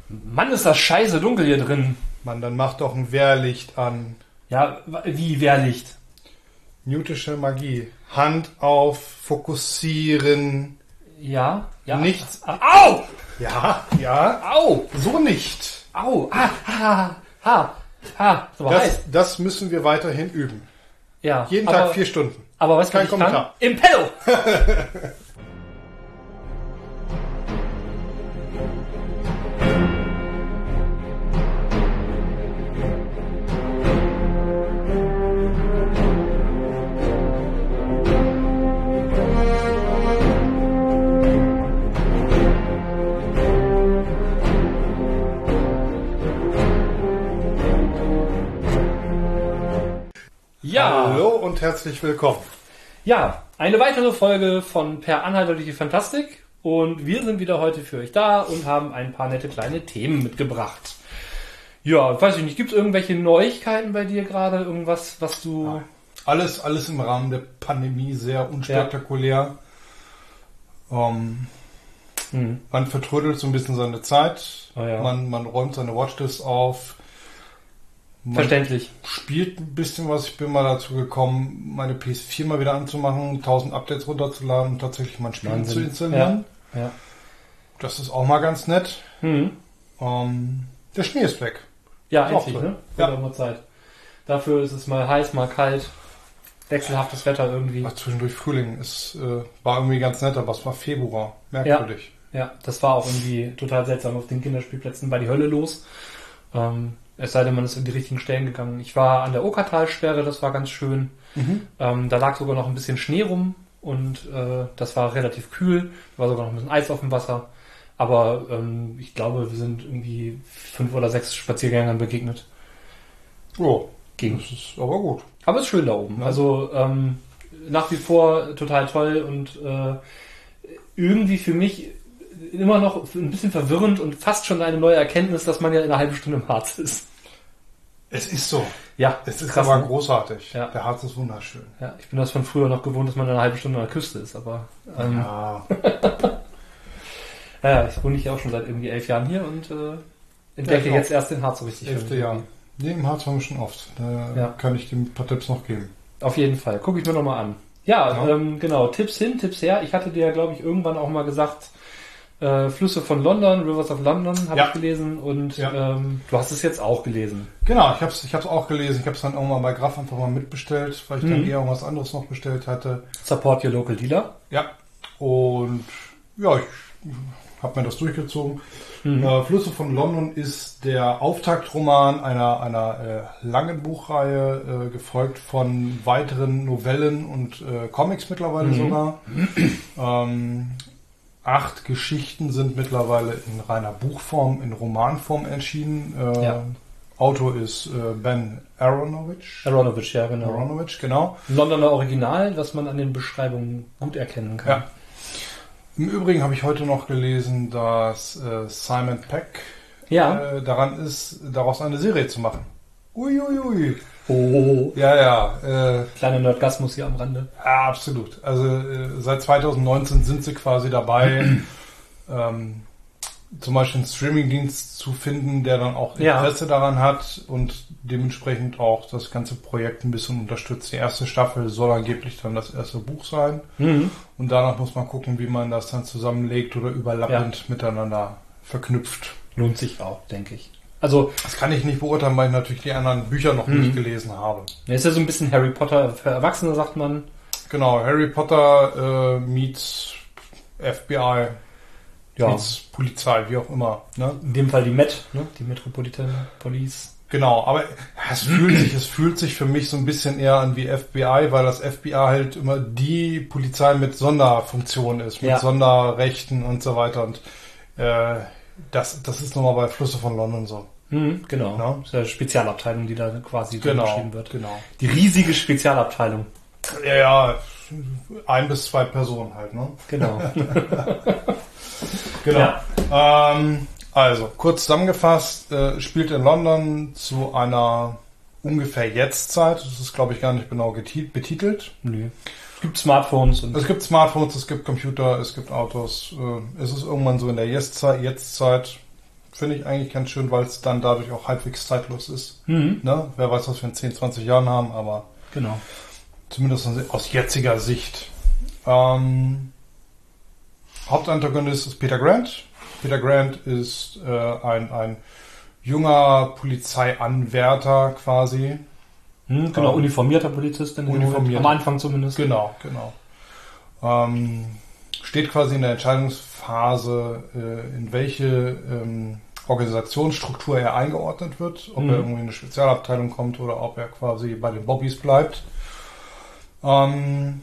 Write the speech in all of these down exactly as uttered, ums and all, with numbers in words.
Mann, ist das scheiße dunkel hier drin. Mann, dann mach doch ein Wehrlicht an. Ja, wie Wehrlicht? Newtische Magie. Hand auf, fokussieren. Ja, ja. Nichts. Au! Ja, ja. Au! So nicht. Au! Ah, ha, ha, ha. Ist aber heiß. Das, das müssen wir weiterhin üben. Ja. Jeden aber, Tag vier Stunden. Aber was Kein ich kann? Kommentar. Impello! Ja. Hallo und herzlich willkommen. Ja, eine weitere Folge von Per Anhalter durch die Fantastik und wir sind wieder heute für euch da und haben ein paar nette kleine Themen mitgebracht. Ja, weiß ich nicht, gibt es irgendwelche Neuigkeiten bei dir gerade? Irgendwas, was du... Ja. Alles, alles im Rahmen der Pandemie sehr unspektakulär. Ja. Ähm, hm. Man vertrödelt so ein bisschen seine Zeit. Oh ja. man, man räumt seine Watchlist auf. Man Verständlich. Spielt ein bisschen was. Ich bin mal dazu gekommen, meine P S vier mal wieder anzumachen, tausend Updates runterzuladen und tatsächlich mein Spiel Wahnsinn. zu installieren. Ja. Ja. Das ist auch mal ganz nett. Hm. Ähm, der Schnee ist weg. Ja, ist endlich, ne? Ja. Mal Zeit. Dafür ist es mal heiß, mal kalt. Wechselhaftes Wetter irgendwie. Ach, zwischendurch Frühling. Es äh, war irgendwie ganz nett, aber es war Februar. Merkwürdig. Ja, ja, das war auch irgendwie total seltsam. Auf den Kinderspielplätzen war die Hölle los. Ähm, es sei denn, man ist in die richtigen Stellen gegangen. Ich war an der Okertalsperre, das war ganz schön. Mhm. Ähm, da lag sogar noch ein bisschen Schnee rum und äh, das war relativ kühl. Da war sogar noch ein bisschen Eis auf dem Wasser. Aber ähm, ich glaube, wir sind irgendwie fünf oder sechs Spaziergängern begegnet. Oh, Ging. das ist aber gut. Aber es ist schön da oben. Ja. Also ähm, nach wie vor total toll und äh, irgendwie für mich immer noch ein bisschen verwirrend und fast schon eine neue Erkenntnis, dass man ja in einer halben Stunde im Harz ist. Es ist so. Ja, Es ist krass, aber ne? großartig. Ja. Der Harz ist wunderschön. Ja, ich bin das von früher noch gewohnt, dass man in einer halben Stunde an der Küste ist, aber ähm, Ja. ja, ich wohne hier auch schon seit irgendwie elf Jahren hier und äh, entdecke Ja, jetzt erst den Harz so richtig. Elfte Jahr. Nee, im Harz waren wir schon oft. Da Ja. kann ich dir ein paar Tipps noch geben. Auf jeden Fall. Gucke ich mir nochmal an. Ja, Ja. Ähm, genau. Tipps hin, Tipps her. Ich hatte dir, glaube ich, irgendwann auch mal gesagt, äh, Flüsse von London, Rivers of London, habe Ja. ich gelesen. Und Ja. ähm, du hast es jetzt auch gelesen. Genau, ich habe es ich hab's auch gelesen. Ich habe es dann irgendwann bei Graf einfach mal mitbestellt, weil ich dann Mhm. eher irgendwas anderes noch bestellt hatte. Support your local dealer. Ja. Und ja, ich habe mir das durchgezogen. Mhm. Äh, Flüsse von London ist der Auftaktroman einer, einer äh, langen Buchreihe, äh, gefolgt von weiteren Novellen und äh, Comics mittlerweile Mhm. sogar. Ähm, acht Geschichten sind mittlerweile in reiner Buchform, in Romanform erschienen. Äh, Ja. Autor ist äh, Ben Aronovich. Aronovich, ja, genau. Aronovich, genau. Londoner Original, was man an den Beschreibungen gut erkennen kann. Ja. Im Übrigen habe ich heute noch gelesen, dass äh, Simon Peck Ja. äh, daran ist, daraus eine Serie zu machen. Uiuiui. Oh. Ja, ja. Äh, Kleiner Nerdgasmus hier am Rande. ja, absolut. Also äh, seit zwanzig neunzehn sind sie quasi dabei, ähm, zum Beispiel einen Streamingdienst zu finden, der dann auch Ja. Interesse daran hat und dementsprechend auch das ganze Projekt ein bisschen unterstützt. Die erste Staffel soll angeblich dann das erste Buch sein. Mhm. Und danach muss man gucken, wie man das dann zusammenlegt oder überlappend miteinander verknüpft. Lohnt sich auch, denke ich. Also, Das kann ich nicht beurteilen, weil ich natürlich die anderen Bücher noch Mhm. nicht gelesen habe. er ist ja so ein bisschen Harry Potter für Erwachsene, sagt man. Genau, Harry Potter äh, meets F B I, Ja. meets Polizei, wie auch immer. Ne? In dem Fall die Met, ne? Die Metropolitan Police. Genau, aber es fühlt sich, es fühlt sich für mich so ein bisschen eher an wie F B I, weil das F B I halt immer die Polizei mit Sonderfunktion ist, mit Ja. Sonderrechten und so weiter. Und äh, das, das ist nochmal bei Flüsse von London so. Mhm, genau. Ja. Das ist ja eine Spezialabteilung, die da quasi drin Genau, beschrieben wird. genau. Die riesige Spezialabteilung. Ja, ja, ein bis zwei Personen halt, ne? Genau. Genau. Ja. Ähm, also, kurz zusammengefasst, äh, spielt in London zu einer ungefähr Jetztzeit. Das ist, glaube ich, gar nicht genau getit- betitelt. Nö. Es gibt Smartphones und Es gibt Smartphones, es gibt Computer, es gibt Autos. Äh, es ist irgendwann so in der Jetztzeit, Jetztzeit finde ich eigentlich ganz schön, weil es dann dadurch auch halbwegs zeitlos ist. Mhm. Ne? Wer weiß, was wir in zehn, zwanzig Jahren haben, aber Genau. zumindest aus jetziger Sicht. Ähm, Hauptantagonist ist Peter Grant. Peter Grant ist äh, ein, ein junger Polizeianwärter quasi. Hm, genau, Ähm, uniformierter Polizist. In uniformierter. Am Anfang zumindest. Genau, genau. Ähm, steht quasi in der Entscheidungsphase, äh, in welche ähm, Organisationsstruktur er eingeordnet wird, ob Mhm. er irgendwie in eine Spezialabteilung kommt oder ob er quasi bei den Bobbys bleibt. Ähm,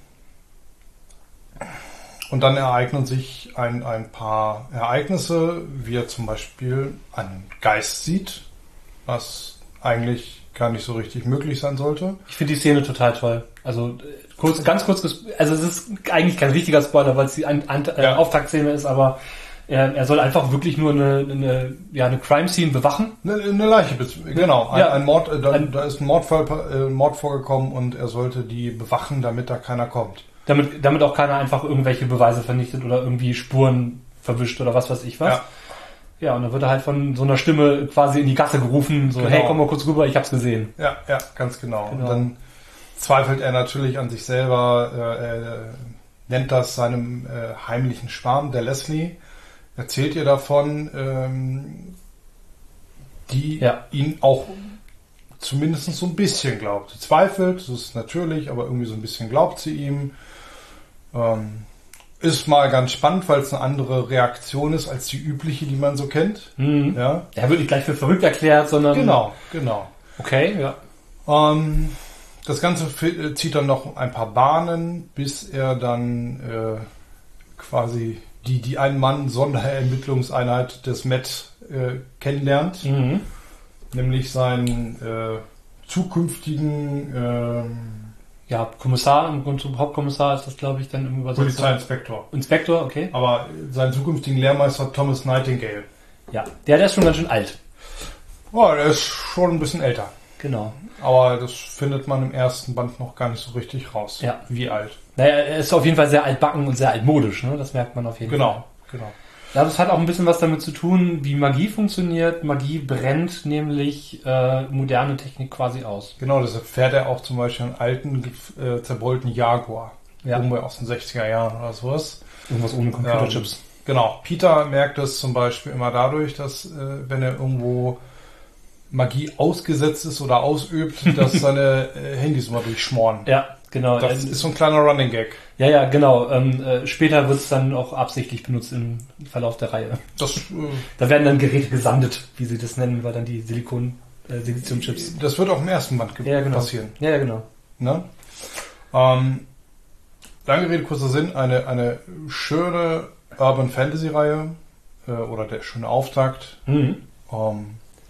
und dann ereignen sich ein, ein paar Ereignisse, wie er zum Beispiel einen Geist sieht, was eigentlich gar nicht so richtig möglich sein sollte. Ich finde die Szene total toll. Also äh, kurz, ganz kurz, ges- also es ist eigentlich kein richtiger Spoiler, weil es die An An äh, Ja. Auftaktszene ist, aber er, er soll einfach wirklich nur eine, eine, ja, eine Crime-Scene bewachen. Eine, eine Leiche, bez- genau. Ein, Ja. ein Mord, äh, da, Ein- da ist ein Mordfall, äh, Mord vorgekommen und er sollte die bewachen, damit da keiner kommt. Damit, damit auch keiner einfach irgendwelche Beweise vernichtet oder irgendwie Spuren verwischt oder was weiß ich was. Ja. Ja, und dann wird er halt von so einer Stimme quasi in die Gasse gerufen, so, Genau. hey, komm mal kurz rüber, ich hab's gesehen. Ja, ja, ganz genau. Genau. Und dann zweifelt er natürlich an sich selber, äh, er nennt das seinem äh, heimlichen Schwarm, der Leslie, erzählt ihr davon, ähm, die Ja. ihn auch zumindest so ein bisschen glaubt. Sie zweifelt, das ist natürlich, aber irgendwie so ein bisschen glaubt sie ihm. Ähm, ist mal ganz spannend, weil es eine andere Reaktion ist als die übliche, die man so kennt. Mhm. Ja, Er wird nicht gleich für verrückt erklärt, sondern... genau, genau. Okay, ja. Ähm, das Ganze fi- zieht dann noch ein paar Bahnen, bis er dann äh, quasi die, die Ein-Mann-Sonderermittlungseinheit des Met äh, kennenlernt. Mhm. Nämlich seinen äh, zukünftigen ähm, Ja, Kommissar, im Grunde Hauptkommissar ist das, glaube ich, dann im Übersetzer. Polizeiinspektor. Inspektor, okay. Aber seinen zukünftigen Lehrmeister Thomas Nightingale. Ja, der, der ist schon ganz schön alt. Oh, der ist schon ein bisschen älter. Genau. Aber das findet man im ersten Band noch gar nicht so richtig raus. Ja. Wie alt. Naja, er ist auf jeden Fall sehr altbacken und sehr altmodisch, ne? Das merkt man auf jeden Fall. Genau, genau. Ja, das hat auch ein bisschen was damit zu tun, wie Magie funktioniert. Magie brennt nämlich äh, moderne Technik quasi aus. Genau, deshalb fährt er auch zum Beispiel einen alten, äh, zerbeulten Jaguar. Ja. Irgendwo aus den sechziger Jahren oder sowas. Irgendwas ohne Computerchips. Genau. Peter merkt es zum Beispiel immer dadurch, dass, äh, wenn er irgendwo Magie ausgesetzt ist oder ausübt, dass seine äh, Handys immer durchschmoren. Ja, genau. Das Ähm, ist so ein kleiner Running Gag. ja, ja, genau. Ähm, äh, später wird es dann auch absichtlich benutzt im Verlauf der Reihe. Das, äh, Da werden dann Geräte gesandet, wie sie das nennen, weil dann die Silikon, äh, Siliziumchips. das wird auch im ersten Band ge- Ja, genau. passieren. Ja, ja, genau. Ne? Ähm, lange Rede, kurzer Sinn. Eine, eine schöne Urban Fantasy Reihe äh, oder der schöne Auftakt. Mhm. Ähm,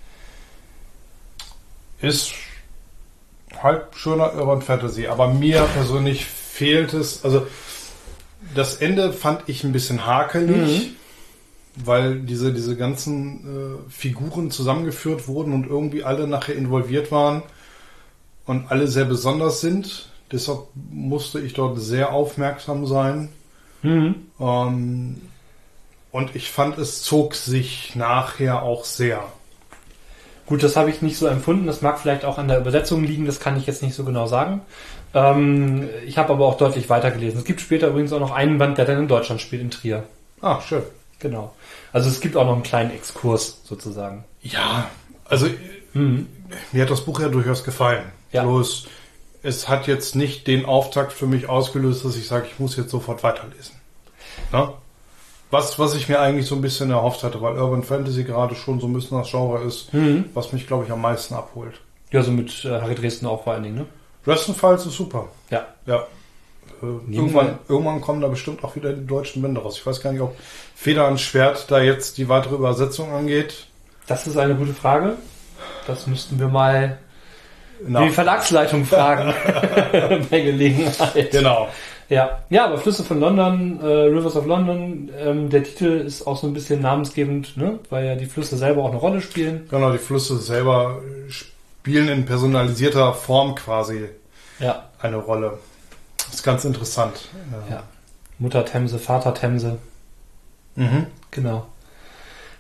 ist halt schöner Urban Fantasy, aber mir persönlich fehlt es, also das Ende fand ich ein bisschen hakelig, weil diese, diese ganzen äh, Figuren zusammengeführt wurden und irgendwie alle nachher involviert waren und alle sehr besonders sind. Deshalb musste ich dort sehr aufmerksam sein. Mhm. Ähm, und ich fand, es zog sich nachher auch sehr. Gut, das habe ich nicht so empfunden. Das mag vielleicht auch an der Übersetzung liegen, das kann ich jetzt nicht so genau sagen. Ähm, ich habe aber auch deutlich weitergelesen. Es gibt später übrigens auch noch einen Band, der dann in Deutschland spielt, in Trier. Ah, schön. Genau. Also es gibt auch noch einen kleinen Exkurs sozusagen. Ja, also Mhm. mir hat das Buch ja durchaus gefallen. Ja. Bloß, es hat jetzt nicht den Auftakt für mich ausgelöst, dass ich sage, ich muss jetzt sofort weiterlesen. Na? Was, was ich mir eigentlich so ein bisschen erhofft hatte, weil Urban Fantasy gerade schon so ein bisschen das Genre ist, Mhm. was mich, glaube ich, am meisten abholt. Ja, so mit äh, Harry Dresden auch vor allen Dingen, ne? Dresden-Files ist super. Ja. Ja. Äh, irgendwann, irgendwann kommen da bestimmt auch wieder die deutschen Bände raus. Ich weiß gar nicht, ob Feder ans Schwert da jetzt die weitere Übersetzung angeht. Das ist eine gute Frage. Das müssten wir mal Na, die Verlagsleitung fragen. Bei Gelegenheit. genau. Ja, ja, aber Flüsse von London, äh, Rivers of London, ähm, der Titel ist auch so ein bisschen namensgebend, ne? Weil ja die Flüsse selber auch eine Rolle spielen. Genau, die Flüsse selber spielen in personalisierter Form quasi Ja. eine Rolle. Das ist ganz interessant. Ja. Mutter Themse, Vater Themse, Mhm. genau.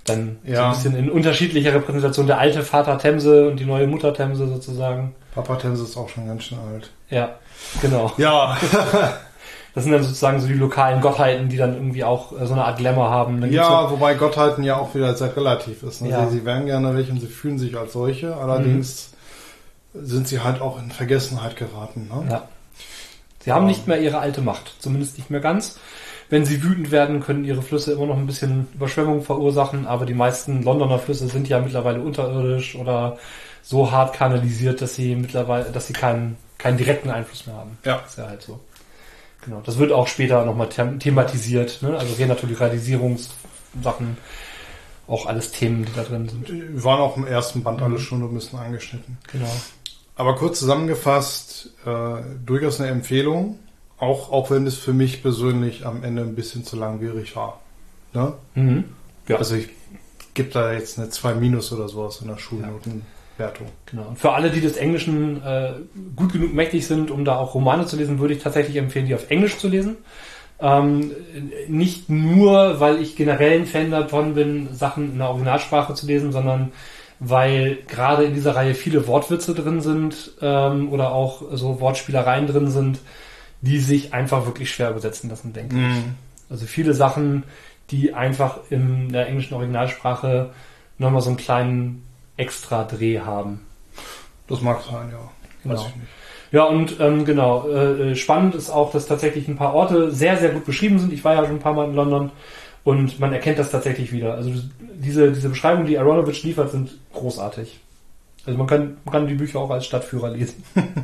dann Ja. so ein bisschen in unterschiedlicher Repräsentation, der alte Vater Themse und die neue Mutter Themse sozusagen. Papa Themse ist auch schon ganz schön alt. Ja, genau. Ja. Das sind dann sozusagen so die lokalen Gottheiten, die dann irgendwie auch äh, so eine Art Glamour haben. Dann gibt's Ja, wobei Gottheiten ja auch wieder sehr relativ ist. Ne? Ja. Sie, sie werden gerne welche und sie fühlen sich als solche, allerdings mhm. sind sie halt auch in Vergessenheit geraten. Ne? Ja. Sie haben nicht mehr ihre alte Macht, zumindest nicht mehr ganz. Wenn sie wütend werden, können ihre Flüsse immer noch ein bisschen Überschwemmungen verursachen, aber die meisten Londoner Flüsse sind ja mittlerweile unterirdisch oder so hart kanalisiert, dass sie mittlerweile, dass sie keinen, keinen direkten Einfluss mehr haben. Ja. Das ist ja halt so. Genau. Das wird auch später nochmal them- thematisiert, ne? Also Renaturalisierungssachen, auch alles Themen, die da drin sind. Die waren auch im ersten Band alle schon ein bisschen angeschnitten. Genau. Aber kurz zusammengefasst, äh, durchaus eine Empfehlung, auch, auch wenn es für mich persönlich am Ende ein bisschen zu langwierig war. Ne? Mhm. Ja. Also ich gebe da jetzt eine zwei Minus oder sowas in der Schulnotenwertung. Genau. Und für alle, die des Englischen äh, gut genug mächtig sind, um da auch Romane zu lesen, würde ich tatsächlich empfehlen, die auf Englisch zu lesen. Ähm, nicht nur, weil ich generell ein Fan davon bin, Sachen in der Originalsprache zu lesen, sondern weil gerade in dieser Reihe viele Wortwitze drin sind ähm, oder auch so Wortspielereien drin sind, die sich einfach wirklich schwer übersetzen lassen, denke Mhm. ich. Also viele Sachen, die einfach in der englischen Originalsprache nochmal so einen kleinen Extra-Dreh haben. Das mag sein, ja. Genau. Weiß ich nicht. Ja, und ähm, genau, äh, spannend ist auch, dass tatsächlich ein paar Orte sehr, sehr gut beschrieben sind. Ich war ja schon ein paar Mal in London und man erkennt das tatsächlich wieder. Also diese, diese Beschreibungen, die Aronovich liefert, sind großartig. Also man kann, man kann die Bücher auch als Stadtführer lesen.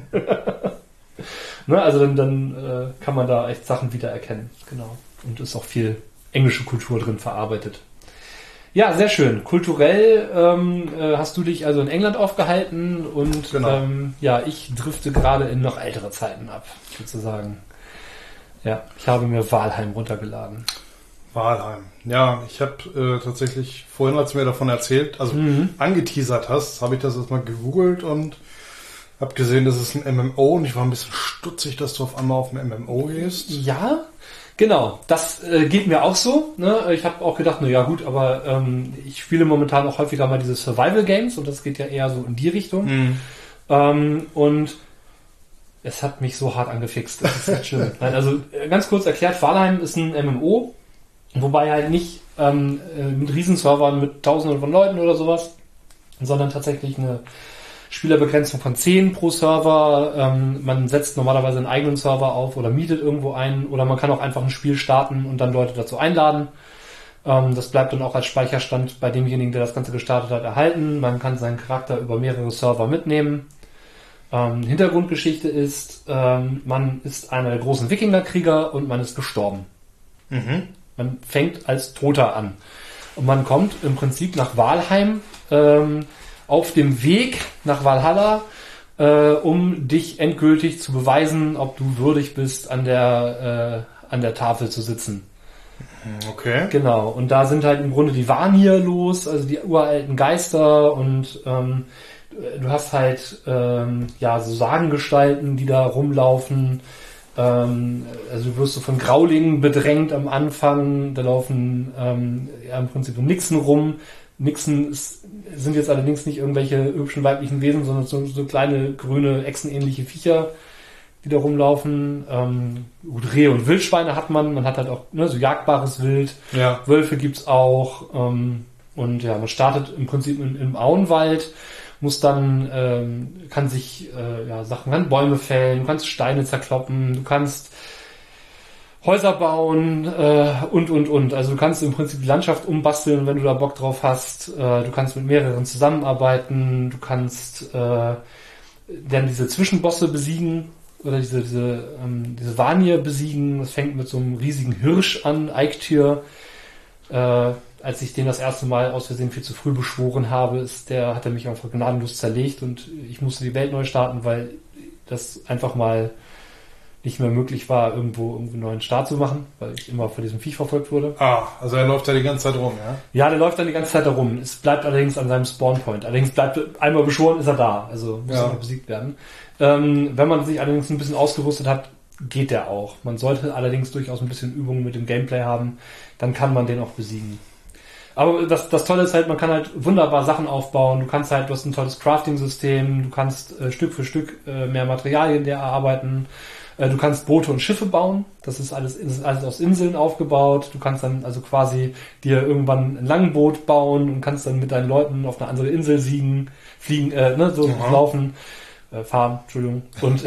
Ne, also dann, dann äh, kann man da echt Sachen wiedererkennen. Genau. Und ist auch viel englische Kultur drin verarbeitet. Ja, sehr schön. Kulturell ähm, äh, hast du dich also in England aufgehalten und Genau. ähm, ja, ich drifte gerade in noch ältere Zeiten ab, sozusagen. Ja, ich habe mir Walheim runtergeladen. Walheim. Ja, ich habe äh, tatsächlich vorhin, als du mir davon erzählt, also Mhm. angeteasert hast, habe ich das jetzt mal gegoogelt und habe gesehen, das ist ein M M O und ich war ein bisschen stutzig, dass du auf einmal auf ein M M O gehst. Ja, genau. Das äh, geht mir auch so. Ne? Ich habe auch gedacht, na ja gut, aber ähm, ich spiele momentan auch häufiger mal diese Survival Games und das geht ja eher so in die Richtung. Mhm. Ähm, und es hat mich so hart angefixt. Das ist echt schön. Nein, also äh, ganz kurz erklärt, Valheim ist ein M M O, wobei halt nicht ähm, äh, mit Riesenservern mit Tausenden von Leuten oder sowas, sondern tatsächlich eine Spielerbegrenzung von zehn pro Server. Ähm, man setzt normalerweise einen eigenen Server auf oder mietet irgendwo ein oder man kann auch einfach ein Spiel starten und dann Leute dazu einladen. Ähm, das bleibt dann auch als Speicherstand bei demjenigen, der das Ganze gestartet hat, erhalten. Man kann seinen Charakter über mehrere Server mitnehmen. Ähm, Hintergrundgeschichte ist, ähm, man ist einer der großen Wikingerkrieger und man ist gestorben. Mhm. Man fängt als Toter an. Und man kommt im Prinzip nach Walheim, ähm, auf dem Weg nach Valhalla, äh, um dich endgültig zu beweisen, ob du würdig bist, an der, äh, an der Tafel zu sitzen. Okay. Genau. Und da sind halt im Grunde die Vanir los, also die uralten Geister und ähm, du hast halt ähm, ja so Sagengestalten, die da rumlaufen. Ähm, also du wirst so von Graulingen bedrängt am Anfang. Da laufen ähm, ja im Prinzip so Nixen rum. Nixen ist, sind jetzt allerdings nicht irgendwelche hübschen weiblichen Wesen, sondern so, so kleine grüne echsenähnliche Viecher, die da rumlaufen. Ähm, gut, Rehe und Wildschweine hat man. Man hat halt auch ne, so jagbares Wild. Ja. Wölfe gibt's auch. Ähm, und ja, man startet im Prinzip in, im Auenwald, muss dann, ähm, kann sich äh, ja, Sachen, kann Bäume fällen, du kannst Steine zerkloppen, du kannst Häuser bauen äh, und, und, und. Also du kannst im Prinzip die Landschaft umbasteln, wenn du da Bock drauf hast. Äh, du kannst mit mehreren zusammenarbeiten. Du kannst äh, dann diese Zwischenbosse besiegen oder diese, diese, ähm, diese Vanir besiegen. Das fängt mit so einem riesigen Hirsch an, Eiktür. Äh, als ich den das erste Mal aus Versehen viel zu früh beschworen habe, ist der, hat er mich einfach gnadenlos zerlegt und ich musste die Welt neu starten, weil das einfach mal nicht mehr möglich war, irgendwo, irgendwo einen neuen Start zu machen, weil ich immer von diesem Viech verfolgt wurde. Ah, also er läuft da die ganze Zeit rum, ja? Ja, der läuft dann die ganze Zeit da rum. Es bleibt allerdings an seinem Spawnpoint. Allerdings bleibt einmal beschworen, ist er da. Also muss Ja. er noch besiegt werden. Ähm, wenn man sich allerdings ein bisschen ausgerüstet hat, geht der auch. Man sollte allerdings durchaus ein bisschen Übung mit dem Gameplay haben. Dann kann man den auch besiegen. Aber das, das Tolle ist halt, man kann halt wunderbar Sachen aufbauen. Du kannst halt, du hast ein tolles Crafting-System, du kannst äh, Stück für Stück äh, mehr Materialien der erarbeiten. Äh, du kannst Boote und Schiffe bauen. Das ist alles, das ist alles aus Inseln aufgebaut. Du kannst dann also quasi dir irgendwann ein Langboot bauen und kannst dann mit deinen Leuten auf eine andere Insel siegen, fliegen, äh, ne, so Aha. laufen, äh, fahren, Entschuldigung. Und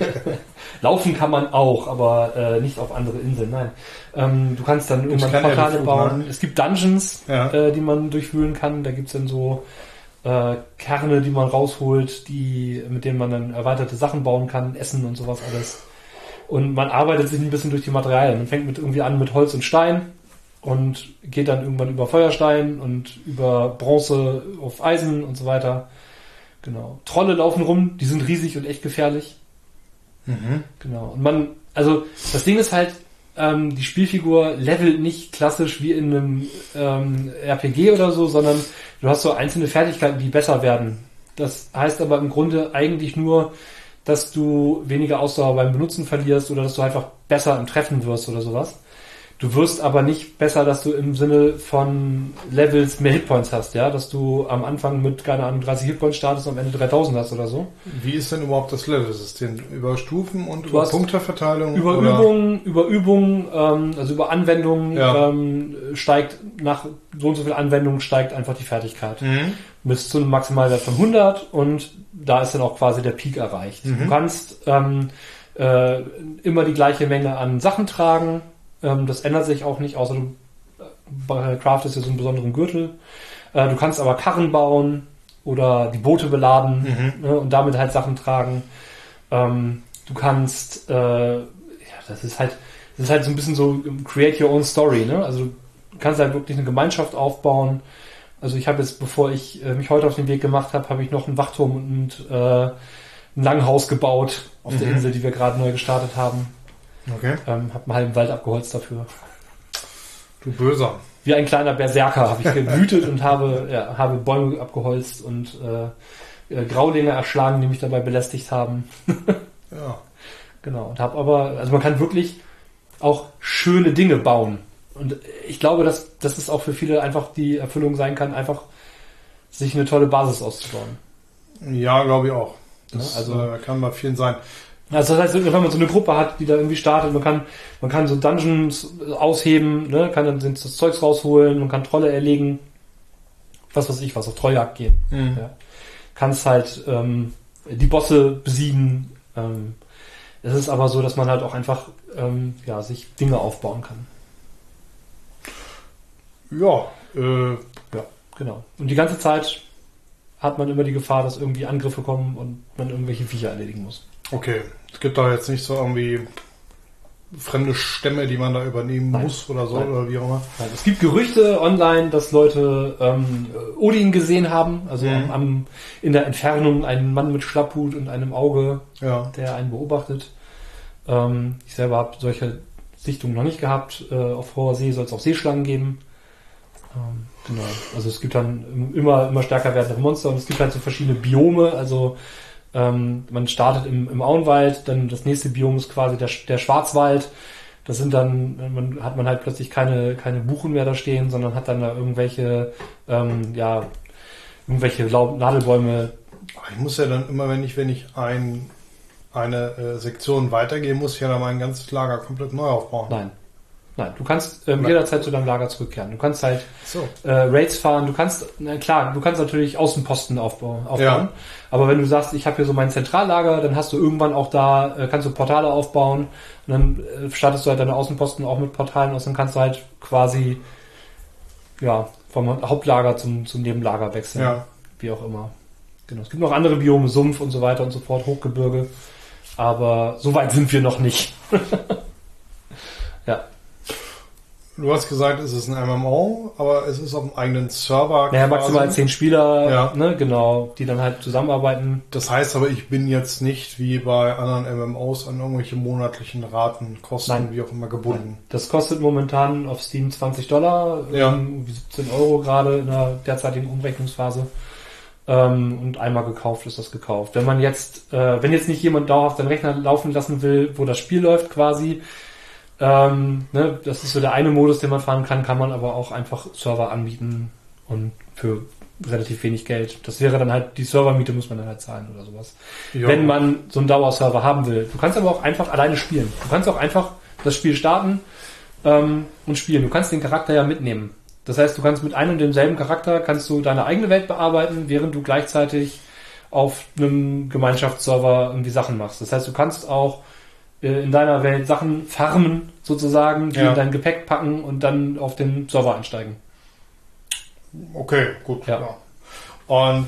laufen kann man auch, aber äh, nicht auf andere Inseln, nein. Ähm, du kannst dann irgendwann kann ja Portale die bauen. Flug, Es gibt Dungeons, Ja. äh, die man durchwühlen kann. Da gibt's dann so äh, Kerne, die man rausholt, die mit denen man dann erweiterte Sachen bauen kann, Essen und sowas alles. Und man arbeitet sich ein bisschen durch die Materialien. Man fängt mit irgendwie an mit Holz und Stein und geht dann irgendwann über Feuerstein und über Bronze auf Eisen und so weiter. Genau. Trolle laufen rum, die sind riesig und echt gefährlich. Mhm. Genau. Und man, also das Ding ist halt, ähm, die Spielfigur levelt nicht klassisch wie in einem ähm, R P G oder so, sondern du hast so einzelne Fertigkeiten, die besser werden. Das heißt aber im Grunde eigentlich nur, dass du weniger Ausdauer beim Benutzen verlierst oder dass du einfach besser im Treffen wirst oder sowas. Du wirst aber nicht besser, dass du im Sinne von Levels mehr Hitpoints hast, ja, dass du am Anfang mit, keine Ahnung, dreißig Hitpoints startest und am Ende dreitausend hast oder so. Wie ist denn überhaupt das Level-System? Über Stufen und Du über hast Punkteverteilung? Über oder? Übungen, über Übungen, ähm, also über Anwendungen Ja. ähm, steigt, nach so und so viel Anwendungen steigt einfach die Fertigkeit. Mhm. Bis zu einem Maximalwert von hundert und da ist dann auch quasi der Peak erreicht. Mhm. Du kannst ähm, äh, immer die gleiche Menge an Sachen tragen. Ähm, das ändert sich auch nicht, außer du äh, craftest ja so einen besonderen Gürtel. Äh, du kannst aber Karren bauen oder die Boote beladen Mhm. ne, und damit halt Sachen tragen. Ähm, du kannst, äh, ja, das ist halt, das ist halt so ein bisschen so create your own story, ne? Also du kannst halt wirklich eine Gemeinschaft aufbauen. Also ich habe jetzt, bevor ich äh, mich heute auf den Weg gemacht habe, habe ich noch einen Wachturm und äh, ein Langhaus gebaut auf Mhm. der Insel, die wir gerade neu gestartet haben. Okay. Ähm, hab einen halben Wald abgeholzt dafür. Du Böser. Wie ein kleiner Berserker habe ich gewütet und habe, ja, habe Bäume abgeholzt und äh, äh, Graulinge erschlagen, die mich dabei belästigt haben. Ja. Genau. Und habe aber, also man kann wirklich auch schöne Dinge bauen. Und ich glaube, dass, dass es auch für viele einfach die Erfüllung sein kann, einfach sich eine tolle Basis auszubauen. Ja, glaube ich auch. Das Ja, also- äh, kann bei vielen sein. Also das heißt, wenn man so eine Gruppe hat, die da irgendwie startet, man kann, man kann so Dungeons ausheben, ne, kann dann das Zeugs rausholen, man kann Trolle erlegen, was weiß ich, was auf Trolljagd gehen. Mhm. Ja. Kannst halt ähm, die Bosse besiegen. Ähm, es ist aber so, dass man halt auch einfach ähm, ja, sich Dinge aufbauen kann. Ja, äh, Ja, genau. Und die ganze Zeit hat man immer die Gefahr, dass irgendwie Angriffe kommen und man irgendwelche Viecher erledigen muss. okay. Es gibt da jetzt nicht so irgendwie fremde Stämme, die man da übernehmen Nein. muss oder so Nein. oder wie auch immer. Es gibt Gerüchte online, dass Leute ähm, Odin gesehen haben, also Mhm. am, in der Entfernung einen Mann mit Schlapphut und einem Auge, Ja. der einen beobachtet. Ähm, ich selber habe solche Sichtungen noch nicht gehabt. Äh, auf hoher See soll es auch Seeschlangen geben. Ähm, genau. Also es gibt dann immer, immer stärker werdende Monster und es gibt halt so verschiedene Biome. Also ähm, man startet im, im Auenwald, dann das nächste Biom ist quasi der, der Schwarzwald. Das sind dann, man hat man halt plötzlich keine, keine Buchen mehr da stehen, sondern hat dann da irgendwelche, ähm, ja, irgendwelche Laub- Nadelbäume. Aber ich muss ja dann immer, wenn ich, wenn ich ein, eine äh, Sektion weitergehe, muss ich ja dann mein ganzes Lager komplett neu aufbauen. Nein. Nein, du kannst ähm, Nein. jederzeit zu deinem Lager zurückkehren. Du kannst halt So. äh, Raids fahren, du kannst, na klar, du kannst natürlich Außenposten aufbauen, aufbauen. Ja. Aber wenn du sagst, ich habe hier so mein Zentrallager, dann hast du irgendwann auch da, äh, kannst du Portale aufbauen und dann äh, startest du halt deine Außenposten auch mit Portalen aus, dann kannst du halt quasi ja, vom Hauptlager zum, zum Nebenlager wechseln. Ja. Wie auch immer. Genau. Es gibt noch andere Biome, Sumpf und so weiter und so fort, Hochgebirge. Aber so weit sind wir noch nicht. Ja. Du hast gesagt, es ist ein M M O, aber es ist auf einem eigenen Server. Naja, quasi. maximal zehn Spieler, Ja. ne, genau, die dann halt zusammenarbeiten. Das heißt aber, ich bin jetzt nicht wie bei anderen M M Os an irgendwelche monatlichen Raten, Kosten, Nein. wie auch immer gebunden. Das kostet momentan auf Steam zwanzig Dollar, Ja. ähm, siebzehn Euro gerade in der derzeitigen Umrechnungsphase. Ähm, und einmal gekauft ist das gekauft. Wenn man jetzt, äh, wenn jetzt nicht jemand dauerhaft seinen Rechner laufen lassen will, wo das Spiel läuft quasi, Ähm, ne, das ist so der eine Modus, den man fahren kann, kann man aber auch einfach Server anbieten und für relativ wenig Geld. Das wäre dann halt, die Servermiete muss man dann halt zahlen oder sowas. Ja. Wenn man so einen Dauerserver haben will. Du kannst aber auch einfach alleine spielen. Du kannst auch einfach das Spiel starten ähm, und spielen. Du kannst den Charakter ja mitnehmen. Das heißt, du kannst mit einem und demselben Charakter kannst du deine eigene Welt bearbeiten, während du gleichzeitig auf einem Gemeinschaftsserver irgendwie Sachen machst. Das heißt, du kannst auch äh, in deiner Welt Sachen farmen, sozusagen, die ja. in dein Gepäck packen und dann auf den Server einsteigen. Okay, gut. Ja. Ja. Und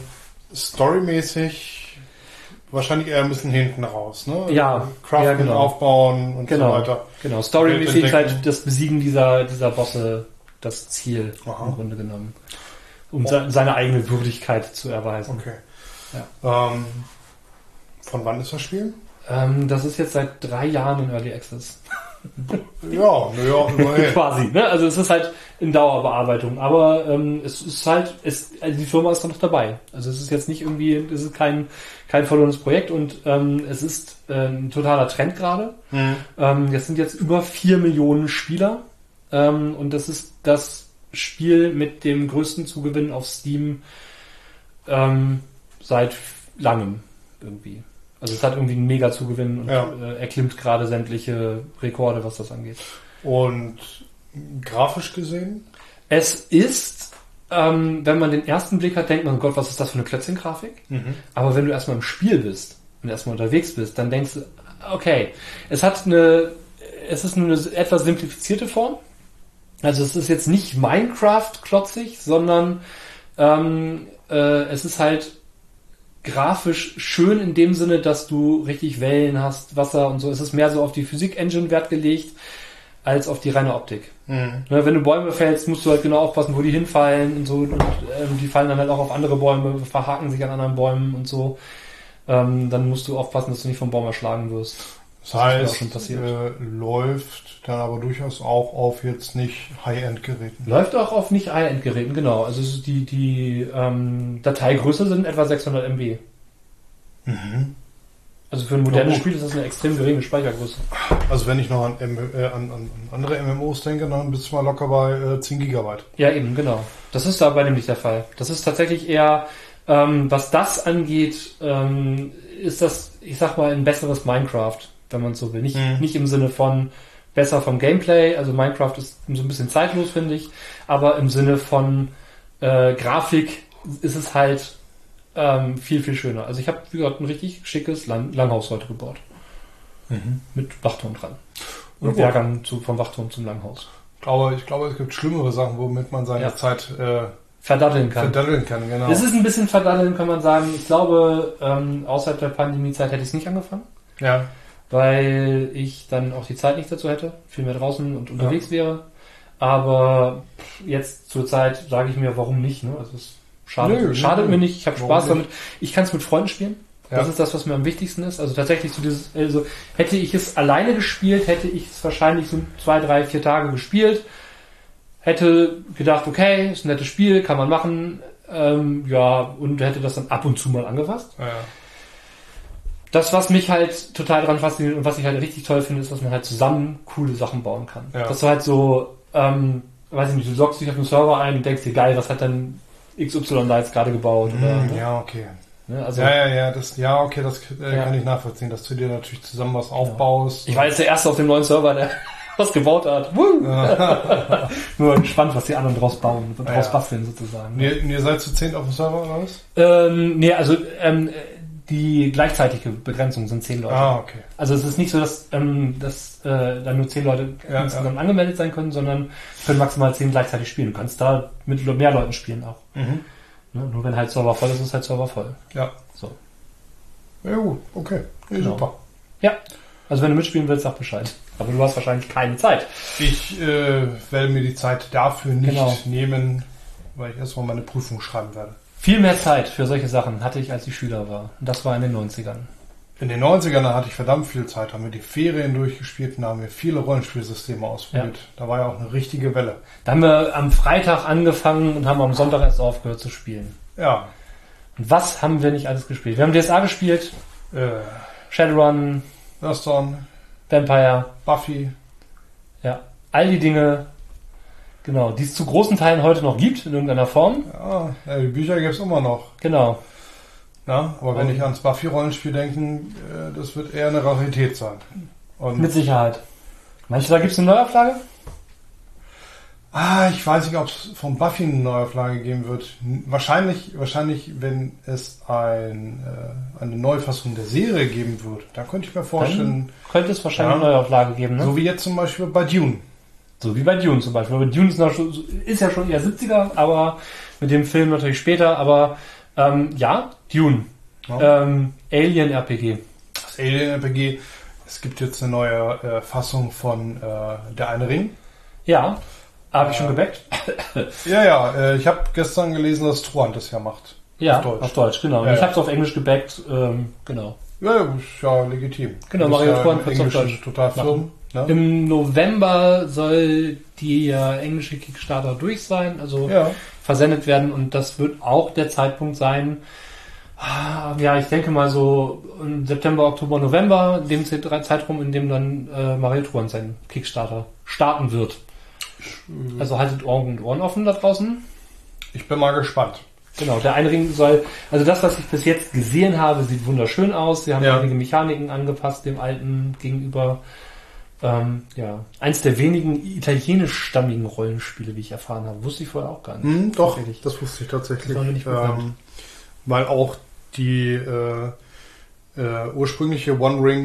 storymäßig wahrscheinlich eher ein bisschen hinten raus, ne? Ja. Craften, ja, genau. aufbauen und genau. so weiter. Genau, storymäßig ist halt das Besiegen dieser, dieser Bosse das Ziel. Aha. Im Grunde genommen. Um oh. seine eigene Würdigkeit zu erweisen. Okay. Ja. Ähm, von wann ist das Spiel? Ähm, das ist jetzt seit drei Jahren in Early Access. Ja, naja, immerhin. Quasi, ne? Also es ist halt in Dauerbearbeitung, aber ähm, es ist halt, es, also die Firma ist da noch dabei. Also es ist jetzt nicht irgendwie, es ist kein kein verlorenes Projekt und ähm, es ist äh, ein totaler Trend gerade. Mhm. Ähm, jetzt sind jetzt über vier Millionen Spieler ähm, und das ist das Spiel mit dem größten Zugewinn auf Steam ähm, seit langem irgendwie. Also es hat irgendwie einen mega Zugewinn und ja. äh, erklimmt gerade sämtliche Rekorde, was das angeht. Und grafisch gesehen? Es ist, ähm, wenn man den ersten Blick hat, denkt man, oh Gott, was ist das für eine Klötzchen-Grafik? Mhm. Aber wenn du erstmal im Spiel bist und erstmal unterwegs bist, dann denkst du, okay, es hat eine, es ist eine etwas simplifizierte Form. Also es ist jetzt nicht Minecraft-klotzig, sondern ähm, äh, es ist halt grafisch schön in dem Sinne, dass du richtig Wellen hast, Wasser und so. Es ist mehr so auf die Physik-Engine Wert gelegt, als auf die reine Optik. Mhm. Ne, wenn du Bäume fällst, musst du halt genau aufpassen, wo die hinfallen und so. Und ähm, die fallen dann halt auch auf andere Bäume, verhaken sich an anderen Bäumen und so. Ähm, dann musst du aufpassen, dass du nicht vom Baum erschlagen wirst. Das, das heißt, schon passiert. Äh, läuft dann aber durchaus auch auf jetzt nicht High-End-Geräten. Läuft auch auf nicht High-End-Geräten, genau. Also die, die ähm, Dateigröße sind etwa sechshundert Megabyte. Mhm. Also für ein modernes ja, Spiel ist das eine extrem geringe Speichergröße. Also wenn ich noch an, äh, an, an andere M M Os denke, dann bist du mal locker bei äh, zehn Gigabyte. Ja, eben, genau. Das ist dabei nämlich der Fall. Das ist tatsächlich eher, ähm, was das angeht, ähm, ist das, ich sag mal, ein besseres Minecraft, wenn man es so will. Nicht, mhm. nicht im Sinne von besser vom Gameplay, also Minecraft ist so ein bisschen zeitlos, finde ich, aber im Sinne von äh, Grafik ist es halt ähm, viel, viel schöner. Also ich habe, wie gesagt, ein richtig schickes Lang- Langhaus heute gebaut. Mhm. Mit Wachturm dran. Und ja, Wehrgang zu, vom Wachturm zum Langhaus. Ich glaube, ich glaube, es gibt schlimmere Sachen, womit man seine ja. Zeit äh, verdaddeln kann. Verdaddeln kann, genau. Es ist ein bisschen verdaddeln, kann man sagen. Ich glaube, ähm, außerhalb der Pandemiezeit hätte ich es nicht angefangen. Ja. Weil ich dann auch die Zeit nicht dazu hätte, viel mehr draußen und unterwegs ja. wäre. Aber jetzt zur Zeit sage ich mir, warum nicht? Ne? Also es schadet, nö, schadet nö. mir nicht, ich habe Spaß damit. Ich kann es mit Freunden spielen. Ja. Das ist das, was mir am wichtigsten ist. Also tatsächlich so dieses, also hätte ich es alleine gespielt, hätte ich es wahrscheinlich so zwei, drei, vier Tage gespielt. Hätte gedacht, okay, ist ein nettes Spiel, kann man machen. Ähm, ja, und hätte das dann ab und zu mal angefasst. Ja. Das, was mich halt total daran fasziniert und was ich halt richtig toll finde, ist, dass man halt zusammen coole Sachen bauen kann. Ja. Dass du halt so, ähm, weiß ich nicht, du loggst dich auf den Server ein und denkst dir, geil, was hat denn X Y da jetzt gerade gebaut? Mm, oder, ne? Ja, okay. Ne, also, ja, ja, ja, das, ja, okay, das äh, ja. kann ich nachvollziehen, dass du dir natürlich zusammen was aufbaust. Ich war jetzt der Erste auf dem neuen Server, der was gebaut hat. Ja. Nur gespannt, was die anderen draus bauen, draus ja. basteln sozusagen. Ne? Und ihr seid zu zehn auf dem Server oder was? Ähm, nee, also ähm, die gleichzeitige Begrenzung sind zehn Leute. Ah, okay. Also es ist nicht so, dass, ähm, dass äh, da nur zehn Leute ja, insgesamt ja. angemeldet sein können, sondern können maximal zehn gleichzeitig spielen. Du kannst da mit mehr Leuten spielen auch. Mhm. Ne? Nur wenn halt Server voll ist, ist halt Server voll. Ja. So. Ja gut, okay. Ja, genau. Super. Ja. Also wenn du mitspielen willst, sag Bescheid. Aber du hast wahrscheinlich keine Zeit. Ich äh, werde mir die Zeit dafür nicht genau. nehmen, weil ich erstmal meine Prüfung schreiben werde. Viel mehr Zeit für solche Sachen hatte ich, als ich Schüler war. Und das war in den neunzigern. In den neunzigern hatte ich verdammt viel Zeit. Haben wir die Ferien durchgespielt und haben wir viele Rollenspielsysteme ausprobiert. Ja. Da war ja auch eine richtige Welle. Da haben wir am Freitag angefangen und haben am Sonntag erst aufgehört zu spielen. Ja. Und was haben wir nicht alles gespielt? Wir haben D S A gespielt, äh, Shadowrun, Hearthstone, Vampire, Buffy, Ja, all die Dinge, genau, die es zu großen Teilen heute noch gibt, in irgendeiner Form. Ja, ja die Bücher gibt es immer noch. Genau. Ja, aber wenn ich ans Buffy-Rollenspiel denke, das wird eher eine Rarität sein. Und Mit Sicherheit. Meinst du, da gibt es eine Neuauflage? Ah, ich weiß nicht, ob es von Buffy eine Neuauflage geben wird. Wahrscheinlich, wahrscheinlich, wenn es ein, äh, eine Neufassung der Serie geben wird. Da könnte ich mir vorstellen. Dann könnte es wahrscheinlich ja, eine Neuauflage geben, ne? So wie jetzt zum Beispiel bei Dune. So wie bei Dune zum Beispiel. Aber Dune ist, noch schon, ist ja schon eher siebziger, aber mit dem Film natürlich später. Aber ähm, ja, Dune. Ja. Ähm, Alien-R P G. Das Alien-R P G. Es gibt jetzt eine neue äh, Fassung von äh, Der eine Ring. Ja. Habe ich schon gebackt? Ja, ja. Äh, ich habe gestern gelesen, dass Truant das ja macht. Ja, auf Deutsch, auf Deutsch genau. Ja, ich ja. habe es auf Englisch gebackt. Ähm, genau. Ja, ja, ist ja legitim. Genau, Du bist Mario ja Truant im wird's auf Englischen Deutsch total firm. Ne? Im November soll die äh, englische Kickstarter durch sein, also Ja. versendet werden, und das wird auch der Zeitpunkt sein. Ah, Ja, ich denke mal so im September, Oktober, November, dem Zeitraum, in dem dann äh, Mario Truant seinen Kickstarter starten wird. Also haltet Augen und Ohren offen da draußen. Ich bin mal gespannt. Genau, der Einring soll, also das, was ich bis jetzt gesehen habe, sieht wunderschön aus. Sie haben Ja. einige Mechaniken angepasst dem alten gegenüber. Ähm, ja, eins der wenigen italienischstammigen Rollenspiele, wie ich erfahren habe. Wusste ich vorher auch gar nicht. Hm, doch, Tatsächlich. das wusste ich tatsächlich. Das war mir nicht bekannt. ähm, weil auch die äh, äh, ursprüngliche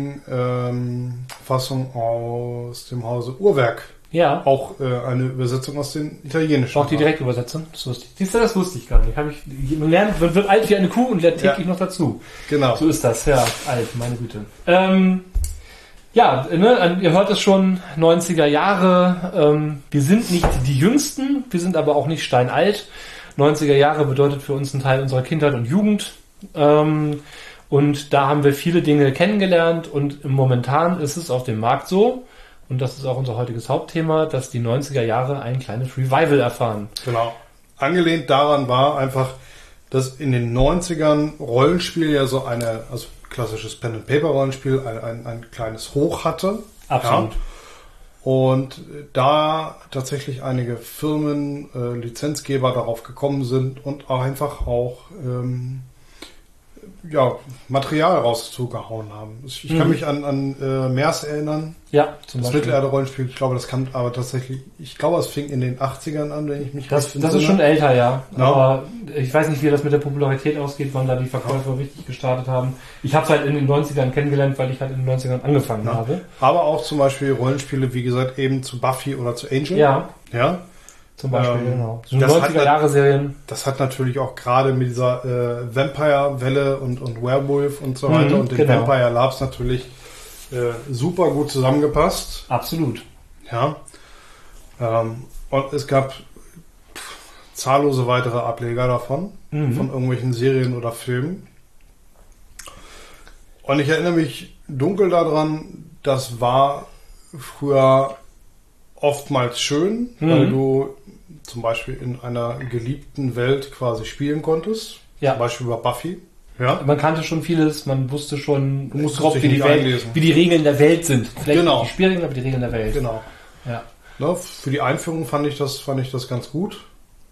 One-Ring-Fassung aus dem Hause Uhrwerk Ja, auch äh, eine Übersetzung aus den Italienischen auch die war. Direktübersetzung. Das wusste ich. Siehst du, das wusste ich gar nicht. Hab ich, man lernt, wird, wird alt wie eine Kuh und lernt täglich Ja. noch dazu. Genau. So ist das, ja, alt, meine Güte. Ähm, ja, ne, ihr hört es schon, neunziger Jahre. Ähm, wir sind nicht die Jüngsten, wir sind aber auch nicht steinalt. neunziger Jahre bedeutet für uns ein Teil unserer Kindheit und Jugend. Ähm, und da haben wir viele Dinge kennengelernt, und momentan ist es auf dem Markt so, und das ist auch unser heutiges Hauptthema, dass die neunziger Jahre ein kleines Revival erfahren. Genau. Angelehnt daran war einfach, dass in den neunzigern Rollenspiel ja so eine, also klassisches Pen-and-Paper-Rollenspiel, ein, ein, ein kleines Hoch hatte. Absolut. Ja. Und da tatsächlich einige Firmen, äh, Lizenzgeber darauf gekommen sind und auch einfach auch ähm, ja, Material rauszugehauen haben. Ich, ich kann Mhm. mich an, an äh, MERS erinnern. Ja, zum Das Beispiel. Mittelerde-Rollenspiel, ich glaube, das kam aber tatsächlich, ich glaube, es fing in den achtzigern an, wenn ich mich Das, recht das ist entsinne. schon älter, ja. Ja. Aber ich weiß nicht, wie das mit der Popularität ausgeht, wann da die Verkäufer richtig gestartet haben. Ich habe es halt in den neunzigern kennengelernt, weil ich halt in den neunzigern angefangen Ja. habe. Aber auch zum Beispiel Rollenspiele, wie gesagt, eben zu Buffy oder zu Angel. Ja, Ja. zum Beispiel, Ähm, genau. So das hat neunziger-Jahre-Serien. Das hat natürlich auch gerade mit dieser äh, Vampire-Welle und, und Werewolf und so weiter Mhm, und den genau. Vampire Labs natürlich äh, super gut zusammengepasst. Absolut. Ja. Ähm, und es gab pff, zahllose weitere Ableger davon, Mhm. von irgendwelchen Serien oder Filmen. Und ich erinnere mich dunkel daran, das war früher oftmals schön, Mhm. weil du zum Beispiel in einer geliebten Welt quasi spielen konntest. Ja. Zum Beispiel bei Buffy. Ja. Man kannte schon vieles, man wusste schon Du musstest grob, dich wie die, nicht Welt, einlesen. wie die Regeln der Welt sind. Vielleicht Genau. nicht die Spielregeln, aber die Regeln der Welt. Genau. Ja. Ne, für die Einführung fand ich das, fand ich das ganz gut.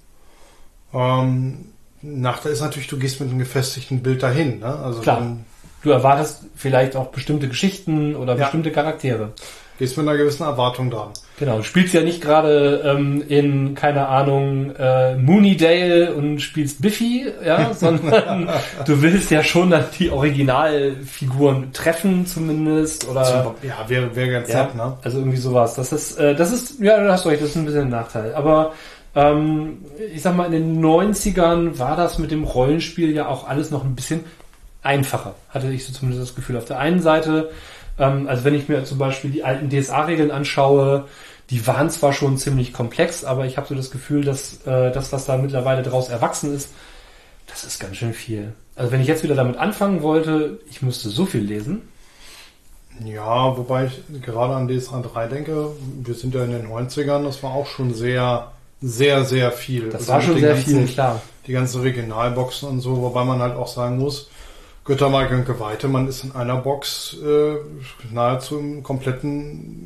Ähm, Nachteil ist natürlich, du gehst mit einem gefestigten Bild dahin. Ne? Also Klar. dann Du erwartest vielleicht auch bestimmte Geschichten oder Ja. bestimmte Charaktere. gehst mit einer gewissen Erwartung dran. Genau, du spielst ja nicht gerade ähm, in, keine Ahnung, äh, Moonydale und spielst Biffy, ja, sondern du willst ja schon dann die Originalfiguren treffen zumindest oder Zum- ja, wäre, wäre ganz ja, nett, ne? also irgendwie sowas. Das ist, äh, das ist, ja, du hast recht, das ist ein bisschen ein Nachteil. Aber ähm, ich sag mal, in den neunzigern war das mit dem Rollenspiel ja auch alles noch ein bisschen einfacher, hatte ich so zumindest das Gefühl. Auf der einen Seite, ähm, also wenn ich mir zum Beispiel die alten D S A-Regeln anschaue, die waren zwar schon ziemlich komplex, aber ich habe so das Gefühl, dass äh, das, was da mittlerweile draus erwachsen ist, das ist ganz schön viel. Also wenn ich jetzt wieder damit anfangen wollte, ich müsste so viel lesen. Ja, wobei ich gerade an D S A drei denke, wir sind ja in den neunzigern, das war auch schon sehr, sehr, sehr viel. Das Also war mit schon den sehr ganzen, viel, klar. Die ganzen Regionalboxen und so, wobei man halt auch sagen muss, Göttermark und Geweihte, man ist in einer Box äh, nahezu im kompletten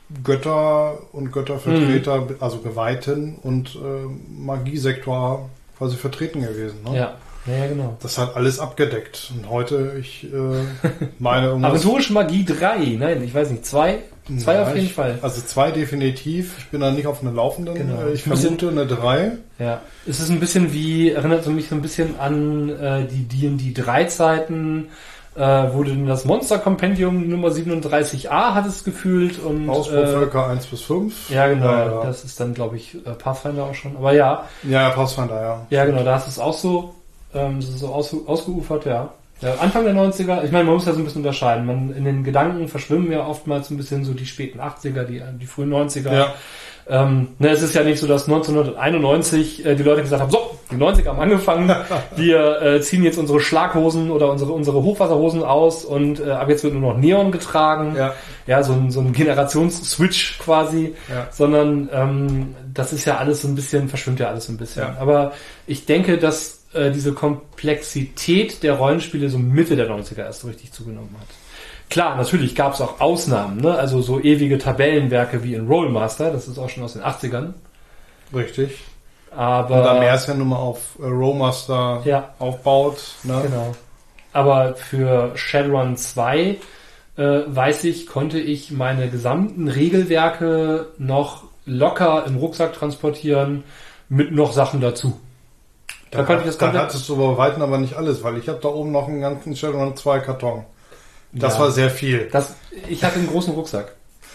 Götter und Göttervertreter, mhm. also Geweihten und äh, Magiesektor quasi vertreten gewesen. Ne? Ja. Ja, genau. Das hat alles abgedeckt. Und heute, ich äh, meine... irgendwas- Aventurische Magie drei, nein, ich weiß nicht, zwei? Zwei Ja, auf jeden ich, Fall. Also zwei definitiv. Ich bin da nicht auf einer laufenden. Genau. Äh, Ich Ein bisschen- vermute eine drei. Ja. Es ist ein bisschen wie, erinnert mich so ein bisschen an äh, die D und D drei Zeiten, äh, wo du denn das Monster-Kompendium Nummer siebenunddreißig a hattest gefühlt und... Ausbauvölker eins bis fünf. Äh, ja, genau. Ja, ja. Das ist dann, glaube ich, äh, Pathfinder auch schon. Aber ja, Ja, ja, Pathfinder, ja. ja genau, da ist es auch so, ähm, das ist so aus, ausgeufert, ja. Ja, Anfang der neunziger, ich meine, man muss ja so ein bisschen unterscheiden. Man, in den Gedanken verschwimmen ja oftmals ein bisschen so die späten achtziger, die, die frühen neunziger. Ja. Ähm, ne, es ist ja nicht so, dass neunzehnhunderteinundneunzig äh, die Leute gesagt haben, so, die neunziger haben angefangen, wir äh, ziehen jetzt unsere Schlaghosen oder unsere unsere Hochwasserhosen aus und äh, ab jetzt wird nur noch Neon getragen. Ja. Ja, so ein, so ein Generations-Switch quasi. Ja. Sondern ähm, das ist ja alles so ein bisschen, verschwimmt ja alles so ein bisschen. Ja. Aber ich denke, dass äh, diese Komplexität der Rollenspiele so Mitte der neunziger erst so richtig zugenommen hat. Klar, natürlich gab es auch Ausnahmen, ne? Also so ewige Tabellenwerke wie in Rollmaster, das ist auch schon aus den achtzigern. Richtig. Aber Und da mehr es ja nun mal auf äh, Rollmaster Ja. aufbaut. Ne? Genau. Aber für Shadowrun zwei äh, weiß ich, konnte ich meine gesamten Regelwerke noch locker im Rucksack transportieren mit noch Sachen dazu. Da, Da, konnte ich das da komplett. hattest du bei Weitem aber nicht alles, weil ich habe da oben noch einen ganzen Shadowrun zwei Karton. Das Ja. war sehr viel. Das, ich hatte einen großen Rucksack.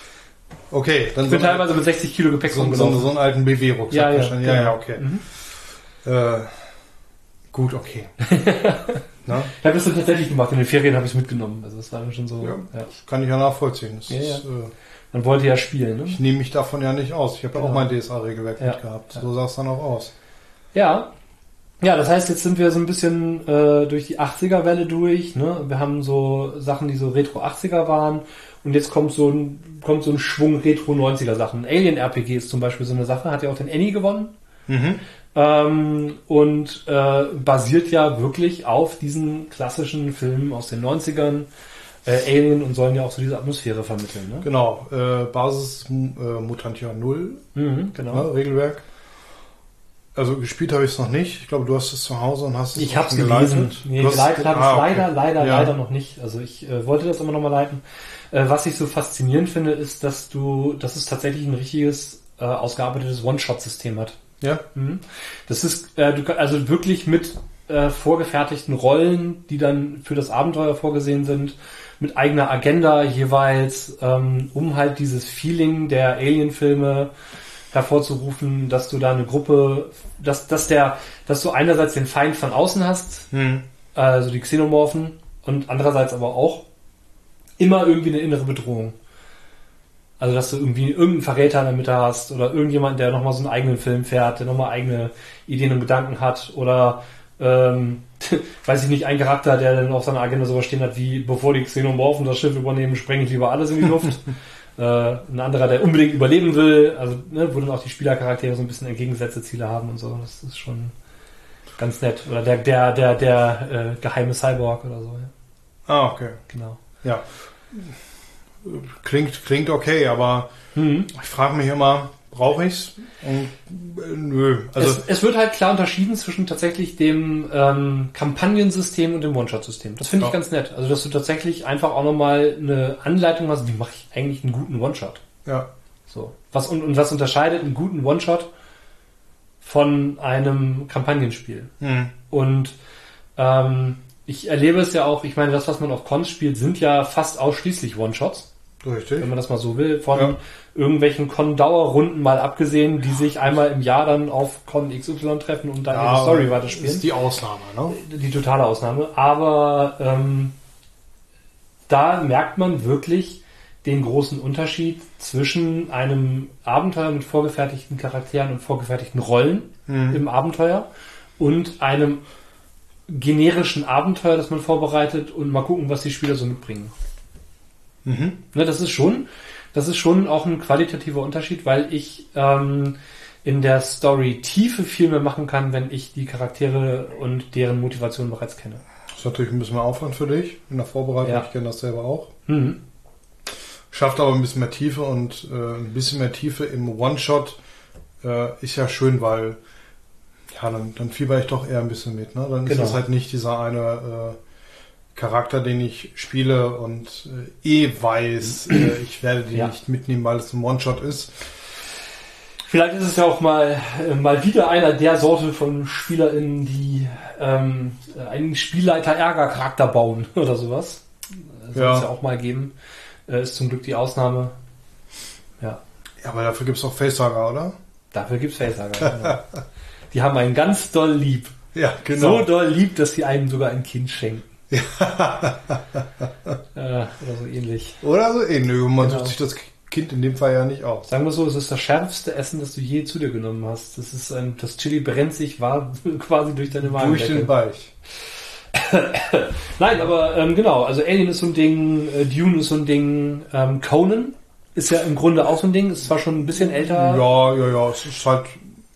Okay, dann Ich bin so, teilweise mit sechzig Kilo Gepäck so, so, rumgelaufen. so einen alten B W-Rucksack Ja, ja, wahrscheinlich. Ja, genau. ja, okay. Mhm. Äh, gut, okay. Na? Ich habe das dann tatsächlich gemacht. In den Ferien habe ich es mitgenommen. Also das war dann schon so. Ja. Ja. Kann ich ja nachvollziehen. Das Ja, ist, ja. Äh, Man wollte ja spielen, ne? ich nehme mich davon ja nicht aus. Ich habe ja Genau. auch mein D S A-Regelwerk Ja. mitgehabt. So sah es dann auch aus. Ja. Ja, das heißt, jetzt sind wir so ein bisschen äh, durch die achtziger-Welle durch. Ne? Wir haben so Sachen, die so Retro-achtziger waren. Und jetzt kommt so ein, kommt so ein Schwung Retro-neunziger-Sachen. Alien-R P G ist zum Beispiel so eine Sache. Hat ja auch den Annie gewonnen. Mhm. Ähm, und äh, basiert ja wirklich auf diesen klassischen Filmen aus den neunzigern. Äh, Alien und sollen ja auch so diese Atmosphäre vermitteln. Ne? Genau. Äh, Basis äh, Mutantia null. Mhm, genau. Ne, Regelwerk. Also gespielt habe ich es noch nicht. Ich glaube, du hast es zu Hause und hast es Ich habe es geleitet. gelesen. Nee, Du hast- geleitet habe ich Ah, okay. leider, leider, Ja. leider noch nicht. Also ich äh, wollte das immer noch mal leiten. Äh, was ich so faszinierend finde, ist, dass du, dass es tatsächlich ein richtiges äh, ausgearbeitetes One-Shot-System hat. Ja. Mhm. Das ist äh, du, kann- also wirklich mit äh, vorgefertigten Rollen, die dann für das Abenteuer vorgesehen sind, mit eigener Agenda jeweils, ähm, um halt dieses Feeling der Alien-Filme hervorzurufen, dass du da eine Gruppe, dass, dass der, dass du einerseits den Feind von außen hast, Hm. also die Xenomorphen, und andererseits aber auch immer irgendwie eine innere Bedrohung. Also dass du irgendwie irgendeinen Verräter in der Mitte hast oder irgendjemand, der nochmal so einen eigenen Film fährt, der nochmal eigene Ideen und Gedanken hat oder ähm, weiß ich nicht, ein Charakter, der dann auf seiner Agenda sowas stehen hat wie, bevor die Xenomorphen das Schiff übernehmen, sprenge ich lieber alles in die Luft. äh, ein anderer, der unbedingt überleben will, also ne, wo dann auch die Spielercharaktere so ein bisschen entgegengesetzte Ziele haben und so. Das ist schon ganz nett. Oder der der der der äh, geheime Cyborg oder so. Ja. Ah, okay. Genau. Ja. Klingt, klingt okay, aber Mhm. ich frage mich immer, brauche ich's? Und äh, nö. Also es, es wird halt klar unterschieden zwischen tatsächlich dem ähm, Kampagnensystem und dem One-Shot-System. Das finde ich Ja. ganz nett. Also dass du tatsächlich einfach auch nochmal eine Anleitung hast, wie mache ich eigentlich einen guten One-Shot. ja. So. Was und, und was unterscheidet einen guten One-Shot von einem Kampagnenspiel? Hm. Und ähm, ich erlebe es ja auch, ich meine, das, was man auf Cons spielt, sind ja fast ausschließlich One-Shots, Richtig. wenn man das mal so will, von Ja. irgendwelchen Con-Dauerrunden mal abgesehen, die sich einmal im Jahr dann auf Con X Y treffen und dann ihre Story weiterspielen. ist die Ausnahme, ne? Die totale Ausnahme. Aber ähm, da merkt man wirklich den großen Unterschied zwischen einem Abenteuer mit vorgefertigten Charakteren und vorgefertigten Rollen Mhm. im Abenteuer und einem generischen Abenteuer, das man vorbereitet und mal gucken, was die Spieler so mitbringen. Mhm. Ne, das ist schon, das ist schon auch ein qualitativer Unterschied, weil ich ähm, in der Story Tiefe viel mehr machen kann, wenn ich die Charaktere und deren Motivation bereits kenne. Das ist natürlich ein bisschen mehr Aufwand für dich in der Vorbereitung. Ja. Ich kenne das selber auch. Mhm. schafft aber ein bisschen mehr Tiefe und äh, ein bisschen mehr Tiefe im One-Shot äh, ist ja schön, weil ja, dann, dann fieber ich doch eher ein bisschen mit. Ne? Dann Genau. ist das halt nicht dieser eine äh, Charakter, den ich spiele und äh, eh weiß, äh, ich werde den Ja. nicht mitnehmen, weil es ein One-Shot ist. Vielleicht ist es ja auch mal, äh, mal wieder einer der Sorte von SpielerInnen, die ähm, einen Spielleiter-Ärger-Charakter bauen oder sowas. Soll Ja. es ja auch mal geben. Äh, ist zum Glück die Ausnahme. Ja, Ja, aber dafür gibt es auch Facesaga, oder? dafür gibt's Facehager. Genau. Die haben einen ganz doll lieb. Ja, So doll lieb, dass sie einem sogar ein Kind schenken. äh, oder so ähnlich. Oder so ähnlich. Man Genau. sucht sich das Kind in dem Fall ja nicht aus. Sagen wir so, es ist das schärfste Essen, das du je zu dir genommen hast. Das ist ein, das Chili brennt sich war quasi durch deine Durch Magendecke. den Weich. Nein, aber ähm, genau, also Alien ist so ein Ding, äh, Dune ist so ein Ding, ähm, Conan ist ja im Grunde auch so ein Ding, ist zwar schon ein bisschen älter. Ja, ja, ja. Es ist halt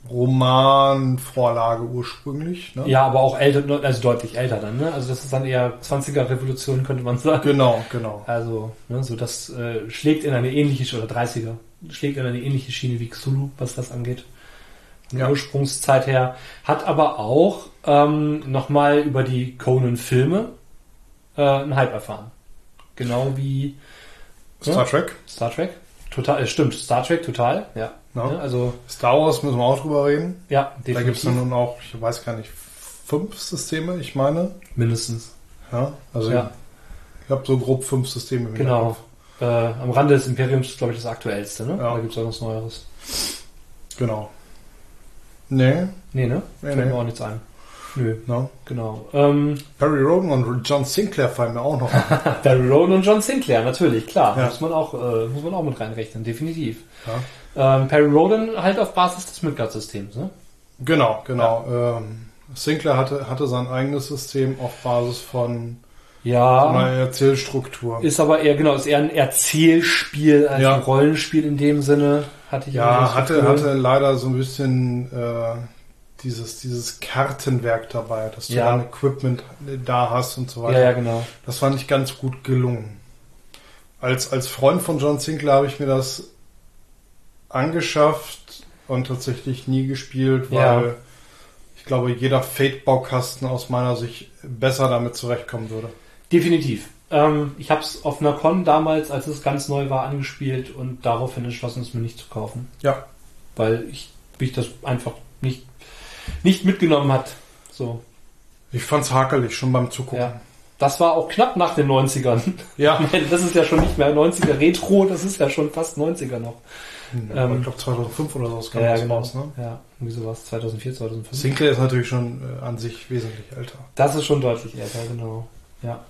Romanvorlage ursprünglich. Ne? Ja, aber auch älter, also deutlich älter dann, ne? Also das ist dann eher zwanziger Revolution, könnte man sagen. Genau, genau. Also, ne, so das äh, schlägt in eine ähnliche, oder dreißiger, schlägt in eine ähnliche Schiene wie Cthulhu, was das angeht. Von der Ja. Ursprungszeit her. Hat aber auch ähm, nochmal über die Conan-Filme äh, einen Hype erfahren. Genau wie Star Trek. Star Trek. Total, äh, stimmt, Star Trek, total, ja. Ja. Ja, also, Star Wars müssen wir auch drüber reden. ja, Da gibt es definitiv. nun auch, ich weiß gar nicht, fünf Systeme, ich meine. Mindestens. Ja, also Ja. ich habe so grob fünf Systeme. im Genau. Hinterkopf. Äh, am Rande des Imperiums ist, glaube ich, das aktuellste, ne? Ja. Da gibt es auch was Neueres. Genau. Nee, Nee, ne? Nee, Fällt nee. mir auch nichts ein. Nö, no. genau. Ähm, Perry Roden und John Sinclair fallen mir auch noch an. Barry Rowan und John Sinclair, natürlich, klar. Ja. Muss man auch, äh, muss man auch mit reinrechnen, definitiv. Ja. Ähm, Perry Rodan halt auf Basis des Midgard-Systems, ne? Genau, genau. Ähm, Sinclair hatte, hatte sein eigenes System auf Basis von Ja. einer Erzählstruktur. Ist aber eher, genau, ist eher ein Erzählspiel als Ja. ein Rollenspiel in dem Sinne. Hatte ich irgendwie Ja, das hatte, Gefühl. hatte leider so ein bisschen äh, dieses, dieses Kartenwerk dabei, dass du Ja. dein Equipment da hast und so weiter. Ja, ja, genau. Das fand ich ganz gut gelungen. Als, als Freund von John Sinclair habe ich mir das angeschafft und tatsächlich nie gespielt, weil Ja. ich glaube, jeder Fate-Baukasten aus meiner Sicht besser damit zurechtkommen würde. Definitiv. Ähm, ich habe es auf einer Con damals, als es ganz neu war, angespielt und daraufhin entschlossen, es mir nicht zu kaufen. Ja. Weil ich mich das einfach nicht, nicht mitgenommen hat. So. Ich fand's hakelig schon beim Zugucken. Ja. Das war auch knapp nach den neunzigern. Ja. Das ist ja schon nicht mehr neunziger Retro, das ist ja schon fast neunziger noch. Ja, Ähm, ich glaube zweitausendfünf oder so kam Ja, das genau. raus. Ne? Ja, irgendwie sowas. zweitausendvier, zweitausendfünf. Sinclair ist natürlich schon äh, an sich wesentlich älter. Das ist schon deutlich älter, genau. Ja.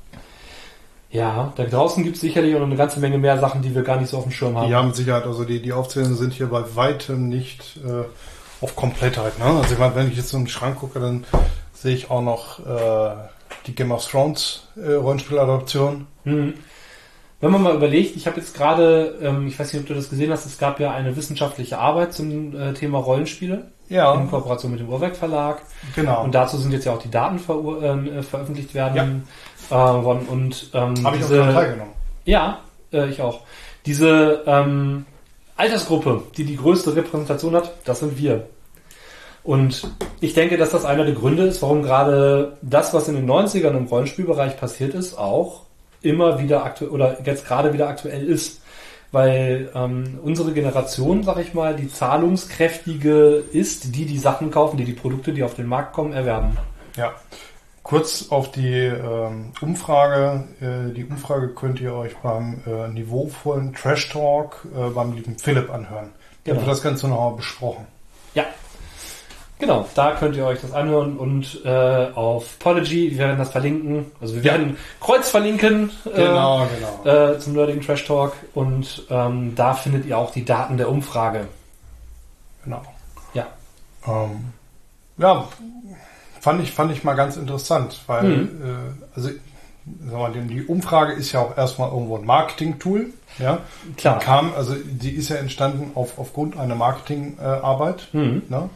Ja, da draußen gibt es sicherlich auch noch eine ganze Menge mehr Sachen, die wir gar nicht so auf dem Schirm haben. Ja, mit Sicherheit. Also die, die Aufzählungen sind hier bei weitem nicht äh, auf Komplettheit. Ne? Also ich meine, wenn ich jetzt so in den Schrank gucke, dann sehe ich auch noch äh, die Game of Thrones äh, Rollenspieladaption. Mhm. Wenn man mal überlegt, ich habe jetzt gerade, ähm, ich weiß nicht, ob du das gesehen hast, es gab ja eine wissenschaftliche Arbeit zum äh, Thema Rollenspiele Ja, in Kooperation mit dem Uhrwerk Verlag. genau. Und dazu sind jetzt ja auch die Daten ver äh, veröffentlicht werden äh, worden. Und ähm, Habe ich auch diese, daran teilgenommen. Ja, äh, ich auch. Diese ähm, Altersgruppe, die die größte Repräsentation hat, das sind wir. Und ich denke, dass das einer der Gründe ist, warum gerade das, was in den neunzigern im Rollenspielbereich passiert ist, auch immer wieder aktuell oder jetzt gerade wieder aktuell ist. Weil ähm, unsere Generation, sag ich mal, die zahlungskräftige ist, die die Sachen kaufen, die die Produkte, die auf den Markt kommen, erwerben. Ja. Kurz auf die ähm, Umfrage. Äh, die Umfrage könnt ihr euch beim äh, niveauvollen Trash Talk äh, beim lieben Philipp anhören. Da Genau. wird das Ganze nochmal besprochen. Ja. Genau, da könnt ihr euch das anhören und äh, auf Podigy, wir werden das verlinken, also wir Ja. werden Kreuz verlinken äh, Genau, genau. äh, zum nerdigen Trash Talk und ähm, da findet ihr auch die Daten der Umfrage. Genau. Ja. Ähm, ja, fand ich, fand ich mal ganz interessant, weil Mhm. äh, also sag mal, die die Umfrage ist ja auch erstmal irgendwo ein Marketing-Tool. Ja? Klar. Die kam, also die ist ja entstanden auf, aufgrund einer Marketingarbeit. Mhm. Ne?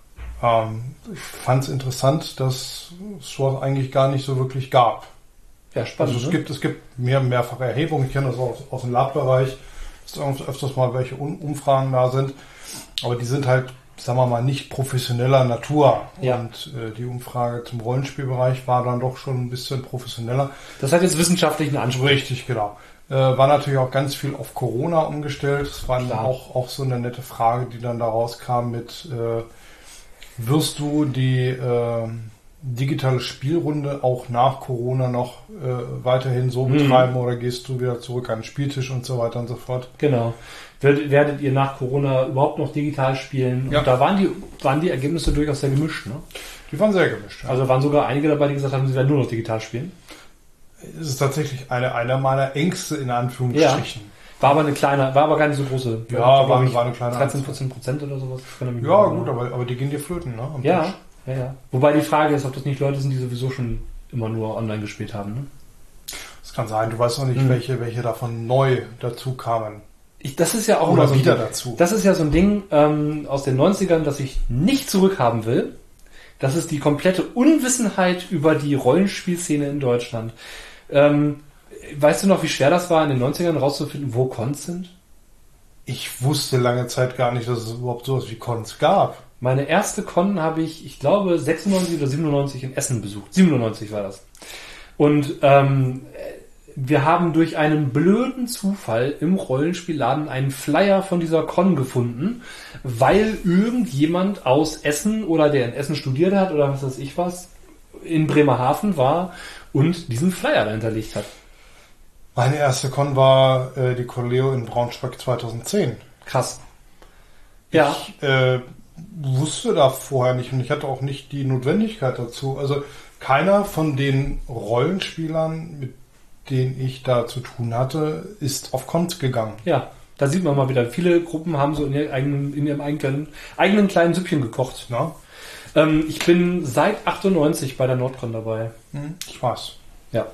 Ähm, ich fand es interessant, dass es sowas eigentlich gar nicht so wirklich gab. Ja, spannend. Also es ne? gibt, es gibt mehr, mehrfache Erhebungen. Ich kenne das auch aus, aus dem Lab-Bereich, dass öfters mal welche Umfragen da sind. Aber die sind halt, sagen wir mal, nicht professioneller Natur. Ja. Und äh, die Umfrage zum Rollenspielbereich war dann doch schon ein bisschen professioneller. Das hat jetzt wissenschaftlichen Anspruch. Richtig, genau. Äh, war natürlich auch ganz viel auf Corona umgestellt. Das war dann auch, auch so eine nette Frage, die dann da rauskam mit, äh, wirst du die äh, digitale Spielrunde auch nach Corona noch äh, weiterhin so betreiben, mhm. oder gehst du wieder zurück an den Spieltisch und so weiter und so fort? Genau. Werdet, werdet ihr nach Corona überhaupt noch digital spielen? Ja. Und da waren die, waren die Ergebnisse durchaus sehr gemischt, ne? Die waren sehr gemischt. Ja. Also waren sogar einige dabei, die gesagt haben, sie werden nur noch digital spielen. Es ist tatsächlich eine, einer meiner Ängste in Anführungsstrichen. Ja. War aber eine kleine, war aber gar nicht so große. Ja, war, war, eine, war eine kleine dreizehn, vierzehn Prozent oder sowas. Ja, gut, aber, aber die gehen dir flöten, ne? Am ja, Tisch. ja, ja. Wobei die Frage ist, ob das nicht Leute sind, die sowieso schon immer nur online gespielt haben, ne? Das kann sein. Du weißt noch nicht, hm. welche, welche davon neu dazu kamen. Ich, das ist ja auch Oder so wieder Ding. dazu. Das ist ja so ein Ding ähm, aus den neunzigern, das ich nicht zurückhaben will. Das ist die komplette Unwissenheit über die Rollenspielszene in Deutschland. Ähm, weißt du noch, wie schwer das war, in den neunzigern rauszufinden, wo Cons sind? Ich wusste lange Zeit gar nicht, dass es überhaupt sowas wie Cons gab. Meine erste Con habe ich, ich glaube, sechsundneunzig oder siebenundneunzig in Essen besucht. siebenundneunzig war das. Und ähm, wir haben durch einen blöden Zufall im Rollenspielladen einen Flyer von dieser Con gefunden, weil irgendjemand aus Essen oder der in Essen studiert hat oder was weiß ich was, in Bremerhaven war und diesen Flyer da hinterlegt hat. Meine erste Con war äh, die Coleo in Braunschweig zweitausendzehn. Krass. Ja. Ich äh, wusste da vorher nicht und ich hatte auch nicht die Notwendigkeit dazu. Also keiner von den Rollenspielern, mit denen ich da zu tun hatte, ist auf Cons gegangen. Ja, da sieht man mal wieder. Viele Gruppen haben so in ihrem eigenen, in ihrem eigenen, eigenen kleinen Süppchen gekocht. Na? Ähm, ich bin seit achtundneunzig bei der Nordcon dabei. Hm, ich weiß. Ja,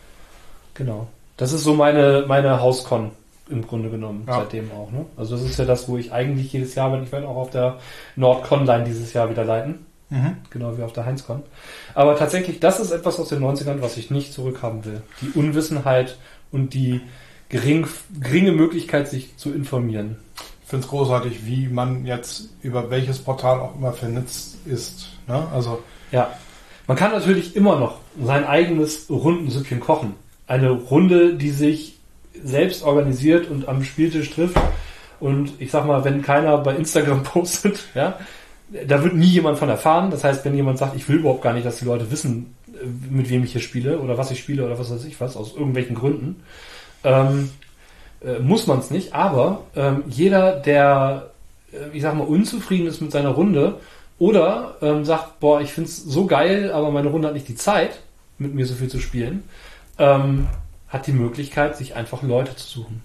genau. Das ist so meine, meine Hauscon im Grunde genommen, ja. Seitdem auch. Ne? Also das ist ja das, wo ich eigentlich jedes Jahr bin. Ich werde auch auf der Nordconline dieses Jahr wieder leiten. Mhm. Genau wie auf der Heinzcon. Aber tatsächlich, das ist etwas aus den neunzigern, was ich nicht zurückhaben will. Die Unwissenheit und die gering, geringe Möglichkeit, sich zu informieren. Ich finde es großartig, wie man jetzt über welches Portal auch immer vernetzt ist. Ne? Also ja, man kann natürlich immer noch sein eigenes Rundensüppchen kochen. Eine Runde, die sich selbst organisiert und am Spieltisch trifft. Und ich sag mal, wenn keiner bei Instagram postet, ja, da wird nie jemand von erfahren. Das heißt, wenn jemand sagt, ich will überhaupt gar nicht, dass die Leute wissen, mit wem ich hier spiele oder was ich spiele oder was weiß ich was, aus irgendwelchen Gründen, ähm, äh, muss man es nicht. Aber ähm, jeder, der, äh, ich sag mal, unzufrieden ist mit seiner Runde oder ähm, sagt, boah, ich find's so geil, aber meine Runde hat nicht die Zeit, mit mir so viel zu spielen, ähm, hat die Möglichkeit, sich einfach Leute zu suchen.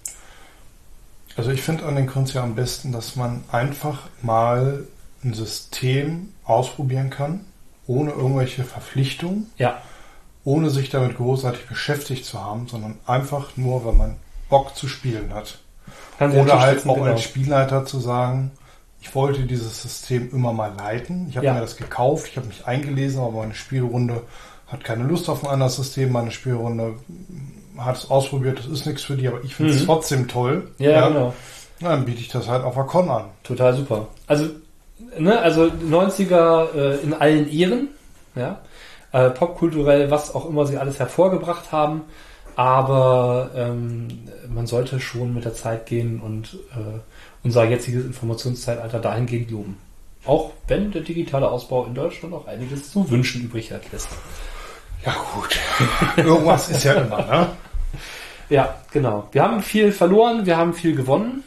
Also ich finde an den Cons ja am besten, dass man einfach mal ein System ausprobieren kann, ohne irgendwelche Verpflichtungen, ja. ohne sich damit großartig beschäftigt zu haben, sondern einfach nur, wenn man Bock zu spielen hat. Kann Oder halt auch genau. als Spielleiter zu sagen, ich wollte dieses System immer mal leiten, ich habe ja. mir das gekauft, ich habe mich eingelesen, aber meine Spielrunde hat keine Lust auf ein anderes System, meine Spielrunde hat es ausprobiert, das ist nichts für die, aber ich finde es mhm. trotzdem toll. Ja, ja, genau. Na, dann biete ich das halt auf der Con an. Total super. Also Ne, also neunziger äh, in allen Ehren, ja, äh, popkulturell, was auch immer sie alles hervorgebracht haben, aber ähm, man sollte schon mit der Zeit gehen und äh, unser jetziges Informationszeitalter dahingehend loben. Auch wenn der digitale Ausbau in Deutschland auch einiges zu wünschen übrig lässt. Ja gut, irgendwas ist ja immer, ne? Ja, genau. Wir haben viel verloren, wir haben viel gewonnen,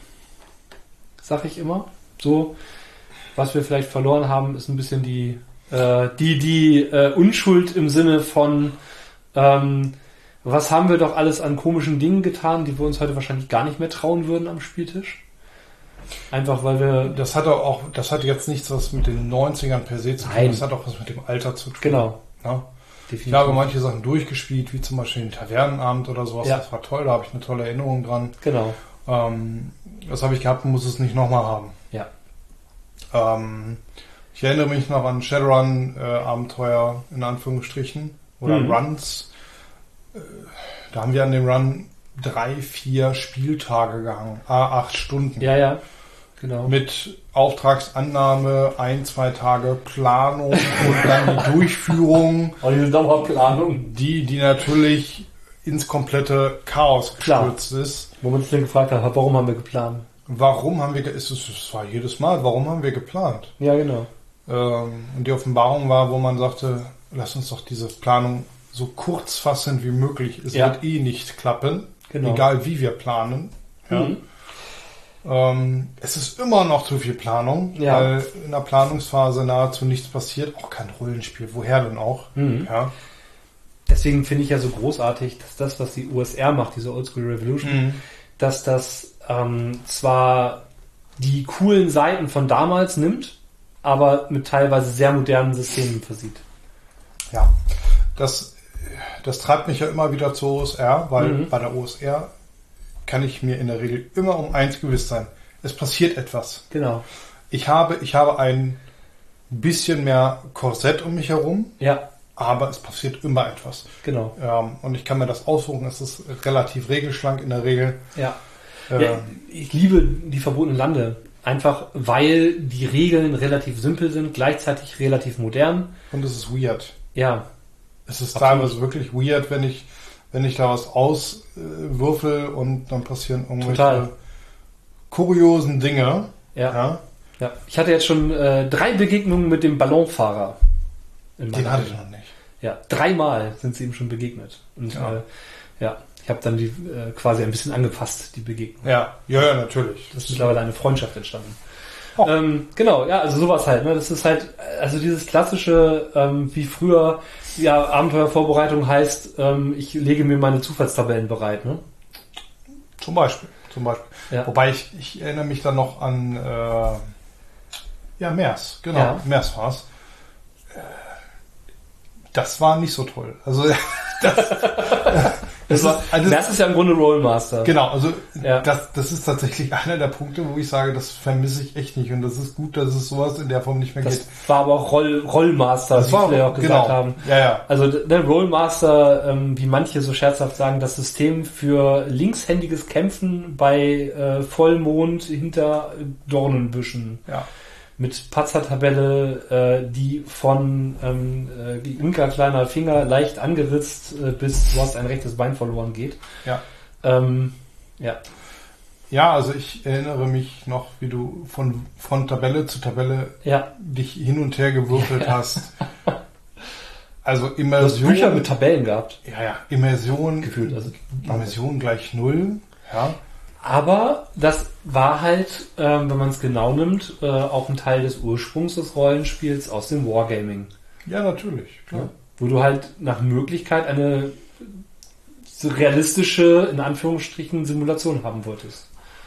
sag ich immer. So. Was wir vielleicht verloren haben, ist ein bisschen die äh, die die äh, Unschuld im Sinne von ähm, was haben wir doch alles an komischen Dingen getan, die wir uns heute wahrscheinlich gar nicht mehr trauen würden am Spieltisch. Einfach weil wir... Das hat auch, das hat jetzt nichts was mit den neunzigern per se zu tun, Nein. Das hat auch was mit dem Alter zu tun. Genau. Ja? Ich habe manche Sachen durchgespielt, wie zum Beispiel den Tavernenabend oder sowas. Ja. Das war toll, da habe ich eine tolle Erinnerung dran. Genau. Ähm, das habe ich gehabt und muss es nicht nochmal haben. Ja. Ähm, ich erinnere mich noch an Shadowrun-Abenteuer, äh, in Anführungsstrichen, oder mhm. Runs, Da haben wir an dem Run drei, vier Spieltage gehangen. Ah, acht Stunden. Ja, ja. Genau. Mit Auftragsannahme, ein, zwei Tage Planung und dann die Durchführung. Und diese Dauerplanung. Die, die natürlich ins komplette Chaos gestürzt Klar. ist. Wo man sich dann gefragt hat, warum haben wir geplant? Warum haben wir, ge- es, ist- es war jedes Mal, warum haben wir geplant? Ja, genau. Ähm, und die Offenbarung war, wo man sagte, lass uns doch diese Planung so kurz fassen wie möglich. Es Ja. wird eh nicht klappen, Genau. egal wie wir planen. Ja. Mhm. Ähm, es ist immer noch zu viel Planung, Ja. weil in der Planungsphase nahezu nichts passiert. Auch kein Rollenspiel. Woher denn auch? Mhm. Ja. Deswegen finde ich ja so großartig, dass das, was die U S R macht, diese Oldschool Revolution, Mhm. dass das ähm, zwar die coolen Seiten von damals nimmt, aber mit teilweise sehr modernen Systemen versieht. Ja. Das, das treibt mich ja immer wieder zur O S R, weil Mhm. bei der O S R kann ich mir in der Regel immer um eins gewiss sein. Es passiert etwas. Genau. Ich habe, ich habe ein bisschen mehr Korsett um mich herum, Ja, aber es passiert immer etwas. genau. Ähm, und ich kann mir das aussuchen. Es ist relativ regelschlank in der Regel. Ja. Äh, Ja, ich liebe die verbotenen Lande. Einfach weil die Regeln relativ simpel sind, gleichzeitig relativ modern. Und es ist weird. Ja, Es ist Absolut. teilweise wirklich weird, wenn ich, wenn ich da was auswürfel und dann passieren irgendwelche Total. kuriosen Dinge. ja, ja. Ja, Ich hatte jetzt schon äh, drei Begegnungen mit dem Ballonfahrer. In den meiner hatte ich Welt. noch nicht. Ja, dreimal sind sie ihm schon begegnet. Und Ja. ja, äh, ja ich habe dann die äh, quasi ein bisschen angepasst, die Begegnung. Ja, ja, ja, natürlich. Das ist mittlerweile eine Freundschaft entstanden. Oh. Ähm, genau, ja, also sowas halt. Ne? Das ist halt, also dieses klassische, ähm, wie früher, ja, Abenteuervorbereitung heißt, ähm, ich lege mir meine Zufallstabellen bereit. Ne? Zum Beispiel. Zum Beispiel. Ja. Wobei ich, ich erinnere mich dann noch an äh, ja, Mers. Genau, Ja. Mers war's. Äh, Das war nicht so toll. Also das, das war, also, Das ist ja im Grunde Rollmaster. genau, also Ja. das, das ist tatsächlich einer der Punkte, wo ich sage, das vermisse ich echt nicht. Und das ist gut, dass es sowas in der Form nicht mehr Das geht. war aber auch Roll, Rollmaster, wie wir ja auch gesagt genau. haben. Ja, ja. Also der Rollmaster, ähm, wie manche so scherzhaft sagen, das System für linkshändiges Kämpfen bei äh, Vollmond hinter Dornenbüschen. Ja. Mit Patzer-Tabelle, äh, die von ähm, äh, linker kleiner Finger leicht angeritzt äh, bis du hast ein rechtes Bein verloren geht. Ja. Ähm, ja. Ja, also ich erinnere mich noch, wie du von, von Tabelle zu Tabelle Ja. dich hin und her gewürfelt hast. Also Du hast Immersion. Bücher mit Tabellen gehabt. Ja, ja, Immersion. Gefühlt, also. Immersion gleich null. Ja. Aber das war halt, ähm, wenn man es genau nimmt, äh, auch ein Teil des Ursprungs des Rollenspiels aus dem Wargaming. Ja, natürlich. Klar. Ja. Wo du halt nach Möglichkeit eine so realistische, in Anführungsstrichen, Simulation haben wolltest.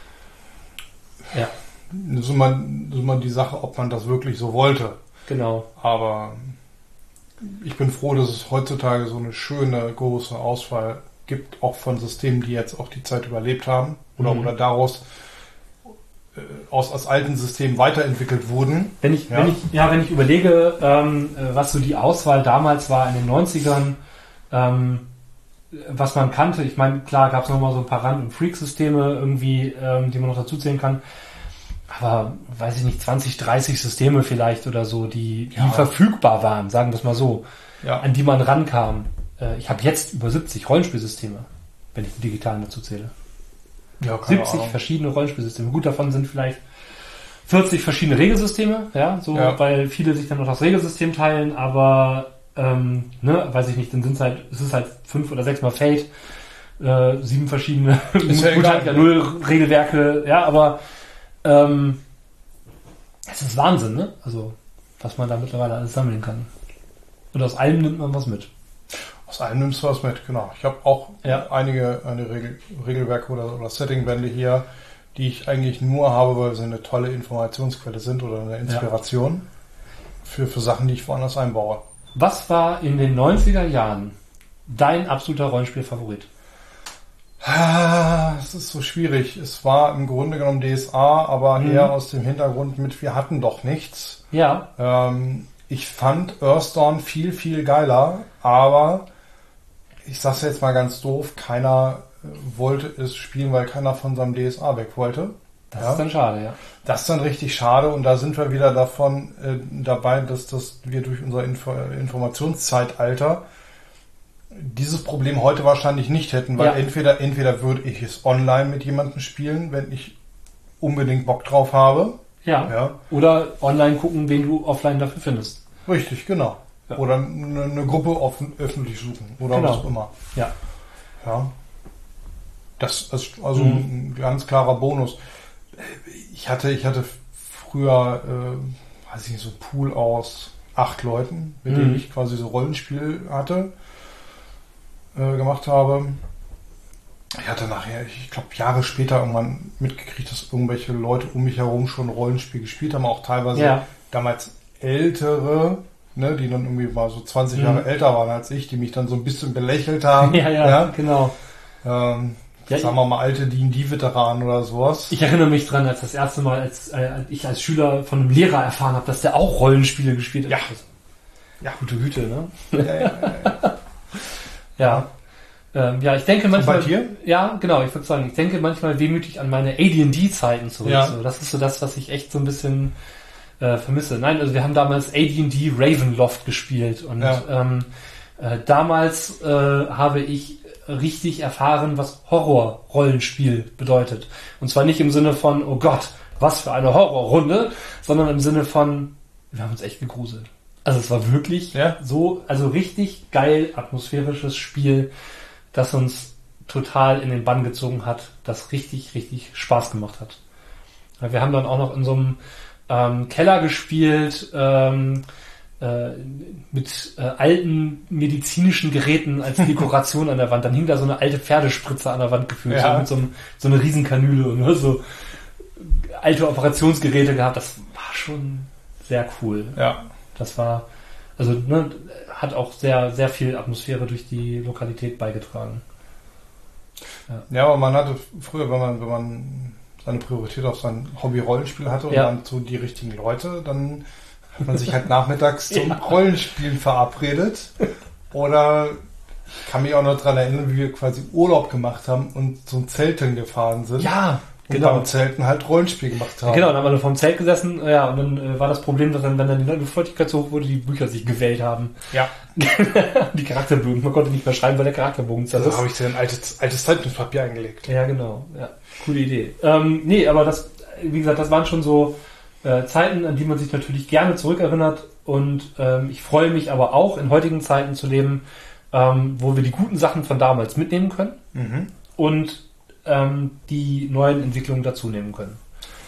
Ja, Das ist immer, das ist immer die Sache, ob man das wirklich so wollte. genau. Aber ich bin froh, dass es heutzutage so eine schöne, große Auswahl gibt, auch von Systemen, die jetzt auch die Zeit überlebt haben oder, Mhm. oder daraus äh, aus, aus alten Systemen weiterentwickelt wurden. Wenn ich, Ja. wenn ich, ja, wenn ich überlege, ähm, äh, was so die Auswahl damals war in den neunzigern, ähm, was man kannte, ich meine, klar gab es noch mal so ein paar Rand- und Freak-Systeme irgendwie, ähm, die man noch dazu zählen kann, aber weiß ich nicht, zwanzig, dreißig Systeme vielleicht oder so, die, die Ja. verfügbar waren, sagen wir es mal so, Ja. an die man rankam. Äh, ich habe jetzt über siebzig Rollenspielsysteme, wenn ich die digitalen dazu zähle. Ja, keine siebzig Ahnung. verschiedene Rollenspielsysteme. Gut, davon sind vielleicht vierzig verschiedene Regelsysteme, ja, so, Ja. weil viele sich dann noch das Regelsystem teilen, aber, ähm, ne, weiß ich nicht, dann sind es halt, es ist halt fünf oder sechs mal Fate, äh, sieben verschiedene, Ist ja gut, egal. halt ja null Regelwerke, ja, aber, ähm, es ist Wahnsinn, ne, also, was man da mittlerweile alles sammeln kann. Und aus allem nimmt man was mit. Aus allem nimmst du was mit, genau. Ich habe auch Ja. einige eine Regel, Regelwerke oder, oder Settingbände hier, die ich eigentlich nur habe, weil sie eine tolle Informationsquelle sind oder eine Inspiration für, für Sachen, die ich woanders einbaue. Was war in den neunziger Jahren dein absoluter Rollenspielfavorit? Ah, es ist so schwierig. Es war im Grunde genommen D S A, aber Mhm. eher aus dem Hintergrund mit, wir hatten doch nichts. Ja, Ähm, ich fand Earthdawn viel, viel geiler, aber ich sag's jetzt mal ganz doof, keiner wollte es spielen, weil keiner von seinem D S A weg wollte. Das ja. ist dann schade, ja. Das ist dann richtig schade und da sind wir wieder davon äh, dabei, dass das wir durch unser Info- Informationszeitalter dieses Problem heute wahrscheinlich nicht hätten, weil Ja. entweder entweder würde ich es online mit jemandem spielen, wenn ich unbedingt Bock drauf habe. Ja. Ja. Oder online gucken, wen du offline dafür findest. Richtig, genau. Ja. Oder eine, eine Gruppe offen, öffentlich suchen oder Genau. was auch immer. Ja. Ja. Das ist also Mhm. ein ganz klarer Bonus. Ich hatte, ich hatte früher, äh, weiß ich nicht, so einen Pool aus acht Leuten, mit Mhm. denen ich quasi so Rollenspiel hatte, äh, gemacht habe. Ich hatte nachher, ich glaube, Jahre später irgendwann mitgekriegt, dass irgendwelche Leute um mich herum schon Rollenspiel gespielt haben, auch teilweise Ja. damals ältere, ne, die dann irgendwie mal so zwanzig Mhm. Jahre älter waren als ich, die mich dann so ein bisschen belächelt haben. Ja, ja, ja. genau. Ähm, Ja, sagen wir mal alte D und D-Veteranen oder sowas. Ich erinnere mich dran, als das erste Mal, als äh, ich als Schüler von einem Lehrer erfahren habe, dass der auch Rollenspiele gespielt hat. Ja. Ja, gute Güte, ne? Ja, ja, ja. Ja. Ähm, ja, ich denke manchmal. bei dir? Ja, genau, ich würde sagen, ich denke manchmal wehmütig an meine A D und D-Zeiten zurück. Ja. So, das ist so das, was ich echt so ein bisschen äh, vermisse. Nein, also wir haben damals A D und D Ravenloft gespielt und Ja. ähm, äh, damals äh, habe ich richtig erfahren, was Horror-Rollenspiel bedeutet. Und zwar nicht im Sinne von, oh Gott, was für eine Horrorrunde, sondern im Sinne von, wir haben uns echt gegruselt. Also es war wirklich Ja. so, also richtig geil atmosphärisches Spiel, das uns total in den Bann gezogen hat, das richtig, richtig Spaß gemacht hat. Ja, wir haben dann auch noch in so einem ähm, Keller gespielt, ähm, äh, mit äh, alten medizinischen Geräten als Dekoration an der Wand. Dann hing da so eine alte Pferdespritze an der Wand gefühlt, Ja. so mit so, einem, so eine Riesenkanüle und nur so alte Operationsgeräte gehabt. Das war schon sehr cool. Ja. Das war, also ne, hat auch sehr, sehr viel Atmosphäre durch die Lokalität beigetragen. Ja, aber man hatte früher, wenn man, wenn man seine Priorität auf sein Hobby-Rollenspiel hatte und Ja. dann so die richtigen Leute, dann hat man sich halt nachmittags zum Ja. Rollenspielen verabredet. Oder ich kann mich auch noch daran erinnern, wie wir quasi Urlaub gemacht haben und zum Zelten gefahren sind. Ja, und genau. beim Zelten halt Rollenspiel gemacht haben. Genau, dann haben wir vor dem Zelt gesessen, ja, und dann äh, war das Problem, dass dann, wenn dann die Luftfeuchtigkeit so hoch wurde, die Bücher sich gewählt haben. Ja. Die Charakterbögen, man konnte nicht mehr schreiben, weil der Charakterbogen Da zerriss. habe ich dir ein altes, altes Zeitungspapier eingelegt. Ja, genau. Ja, coole Idee. Ähm, nee, aber das, wie gesagt, das waren schon so äh, Zeiten, an die man sich natürlich gerne zurückerinnert. Und ähm, ich freue mich aber auch, in heutigen Zeiten zu leben, ähm, wo wir die guten Sachen von damals mitnehmen können Mhm. und ähm, die neuen Entwicklungen dazu nehmen können.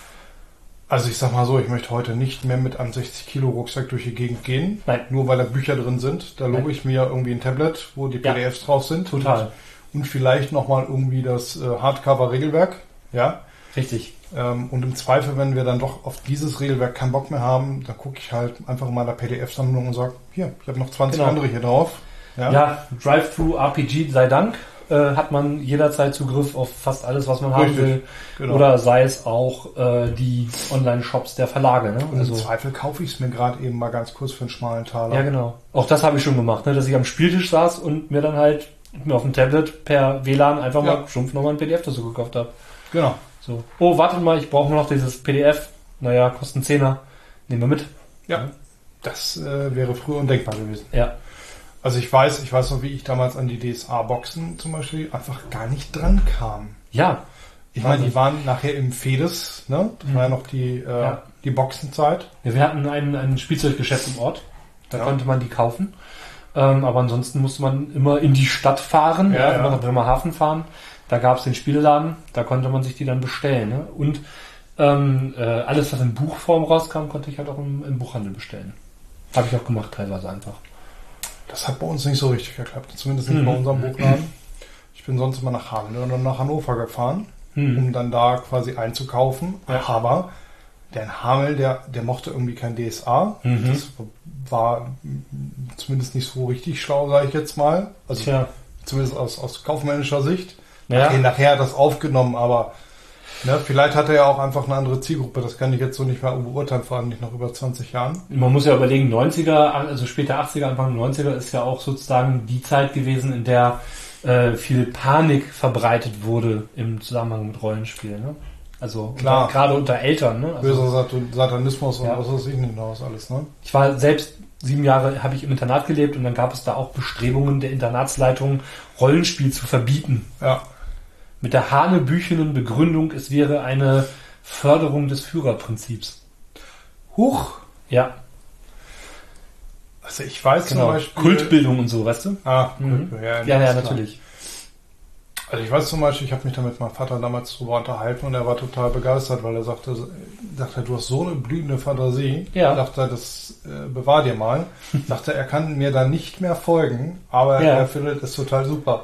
Also ich sag mal so, ich möchte heute nicht mehr mit einem sechzig Kilo Rucksack durch die Gegend gehen. Nein. Nur weil da Bücher drin sind. Da lobe Nein. ich mir irgendwie ein Tablet, wo die Ja. P D Fs drauf sind. Total. Und, und vielleicht nochmal irgendwie das äh, Hardcover-Regelwerk. Ja. Richtig. Ähm, und im Zweifel, wenn wir dann doch auf dieses Regelwerk keinen Bock mehr haben, dann gucke ich halt einfach mal in der P D F-Sammlung und sage, hier, ich habe noch zwanzig Genau. andere hier drauf. Ja. Ja, Drive-Thru-R P G sei Dank, äh, hat man jederzeit Zugriff auf fast alles, was man haben Richtig. will. Genau. Oder sei es auch äh, die Online-Shops der Verlage. Ne? Und Also, im Zweifel kaufe ich es mir gerade eben mal ganz kurz für einen schmalen Taler. ja, genau. Auch das habe ich schon gemacht, ne? dass ich am Spieltisch saß und mir dann halt mir auf dem Tablet per W L A N einfach Ja. mal stumpf nochmal ein P D F dazu gekauft habe. Genau. So. Oh, wartet mal, ich brauche nur noch dieses P D F. Naja, kostet einen Zehner. Nehmen wir mit. Ja. Das äh, wäre früher undenkbar gewesen. Ja. Also ich weiß, ich weiß noch, wie ich damals an die D S A-Boxen zum Beispiel einfach gar nicht dran kam. Ja. Ich meine, die waren nachher im Fedes, ne? Das war ja noch die, äh, Ja. die Boxenzeit. Ja, wir hatten ein, ein Spielzeuggeschäft im Ort. Da Ja. konnte man die kaufen. Ähm, aber ansonsten musste man immer in die Stadt fahren, Ja, ja, ja. nach Bremerhaven fahren. Da gab es den Spieleladen, da konnte man sich die dann bestellen. Ne? Und ähm, äh, alles, was in Buchform rauskam, konnte ich halt auch im, im Buchhandel bestellen. Habe ich auch gemacht, teilweise einfach. Das hat bei uns nicht so richtig geklappt. Zumindest nicht Mhm. bei unserem Buchladen. Ich bin sonst immer nach Hameln oder nach Hannover gefahren, Mhm. um dann da quasi einzukaufen. Ja. Aber der in Hameln, der, der mochte irgendwie kein D S A. Mhm. Das war zumindest nicht so richtig schlau, sage ich jetzt mal. Also Tja. zumindest aus, aus kaufmännischer Sicht. Ja. Okay, nachher hat das aufgenommen, aber Ne, vielleicht hat er ja auch einfach eine andere Zielgruppe. Das kann ich jetzt so nicht mehr beurteilen, vor allem nicht nach über zwanzig Jahren. Man muss ja überlegen, neunziger, also später achtziger, Anfang neunziger ist ja auch sozusagen die Zeit gewesen, in der äh, viel Panik verbreitet wurde im Zusammenhang mit Rollenspielen. Ne? Also Klar. Unter, gerade unter Eltern. Ne? Also, Böser Sat- Satanismus und Ja. was weiß ich nicht noch was alles. Ne? ich war selbst sieben Jahre, habe ich im Internat gelebt und dann gab es da auch Bestrebungen der Internatsleitung, Rollenspiel zu verbieten. Ja. Mit der hanebüchenen Begründung, es wäre eine Förderung des Führerprinzips. Huch. Ja, Also ich weiß genau. zum Beispiel... Kultbildung und so, weißt du? Ah, Mhm. ja, Ja, ja, ist klar. natürlich. Also ich weiß zum Beispiel, ich habe mich da mit meinem Vater damals drüber unterhalten und er war total begeistert, weil er sagte, sagte du hast so eine blühende Fantasie. Ja. Dachte, das äh, bewahr dir mal. Dachte, er kann mir da nicht mehr folgen, aber Ja. er findet es total super.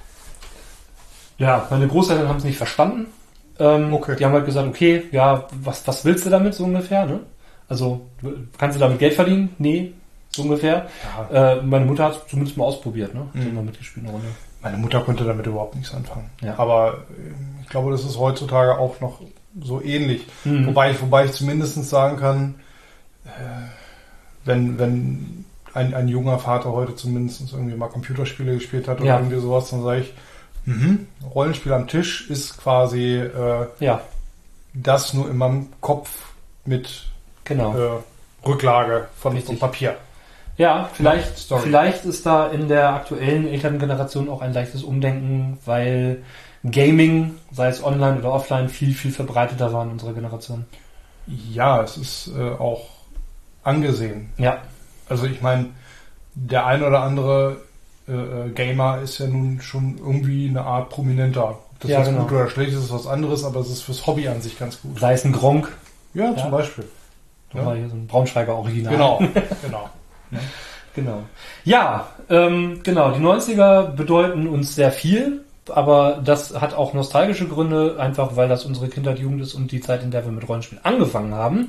Ja, meine Großeltern haben es nicht verstanden. Ähm, Okay. Die haben halt gesagt, okay, ja, was, was willst du damit so ungefähr? Ne? Also, kannst du damit Geld verdienen? Nee, so ungefähr. Ja. Äh, meine Mutter hat es zumindest mal ausprobiert, ne? Hat Mhm. mal mitgespielt eine Runde. Meine Mutter konnte damit überhaupt nichts anfangen. Ja. Aber äh, ich glaube, das ist heutzutage auch noch so ähnlich. Mhm. Wobei ich, wobei ich zumindest sagen kann, äh, wenn, wenn ein, ein junger Vater heute zumindest irgendwie mal Computerspiele gespielt hat oder Ja. irgendwie sowas, dann sage ich, mhm, Rollenspiel am Tisch ist quasi äh, Ja, das nur in meinem Kopf mit genau. äh, Rücklage von, Richtig. von Papier. Ja, vielleicht, Story. vielleicht ist da in der aktuellen Elterngeneration auch ein leichtes Umdenken, weil Gaming, sei es online oder offline, viel, viel verbreiteter war in unserer Generation. Ja, es ist äh, auch angesehen. Ja, Also ich meine, der ein oder andere äh, Gamer ist ja nun schon irgendwie eine Art prominenter. Ob das Ja, jetzt genau. gut oder schlecht ist, ist was anderes, aber es ist fürs Hobby an sich ganz gut. sei es ein Gronk, Ja, Ja. zum Beispiel. das Ja. war hier so ein Braunschweiger Original. Genau, genau. Genau. Ja, ähm, genau. Die neunziger bedeuten uns sehr viel, aber das hat auch nostalgische Gründe, einfach weil das unsere Kindheit, Jugend ist und die Zeit, in der wir mit Rollenspielen angefangen haben.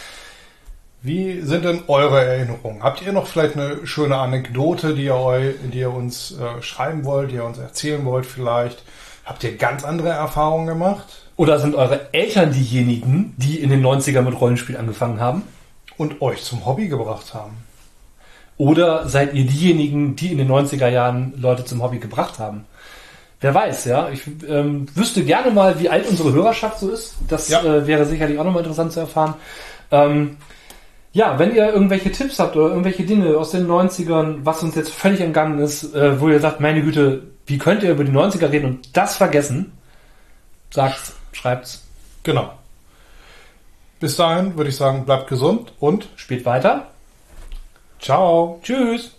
Wie sind denn eure Erinnerungen? Habt ihr noch vielleicht eine schöne Anekdote, die ihr, eu, die ihr uns äh, schreiben wollt, die ihr uns erzählen wollt vielleicht? Habt ihr ganz andere Erfahrungen gemacht? Oder sind eure Eltern diejenigen, die in den neunziger mit Rollenspiel angefangen haben? Und euch zum Hobby gebracht haben? Oder seid ihr diejenigen, die in den neunziger Jahren Leute zum Hobby gebracht haben? Wer weiß, ja. Ich ähm, wüsste gerne mal, wie alt unsere Hörerschaft so ist. Das Ja. äh, wäre sicherlich auch nochmal interessant zu erfahren. Ähm, ja, wenn ihr irgendwelche Tipps habt oder irgendwelche Dinge aus den neunzigern, was uns jetzt völlig entgangen ist, äh, wo ihr sagt, meine Güte, wie könnt ihr über die neunziger reden und das vergessen? Sagt's, schreibt's. Genau. Bis dahin würde ich sagen, bleibt gesund und Spielt weiter. ciao. Tschüss.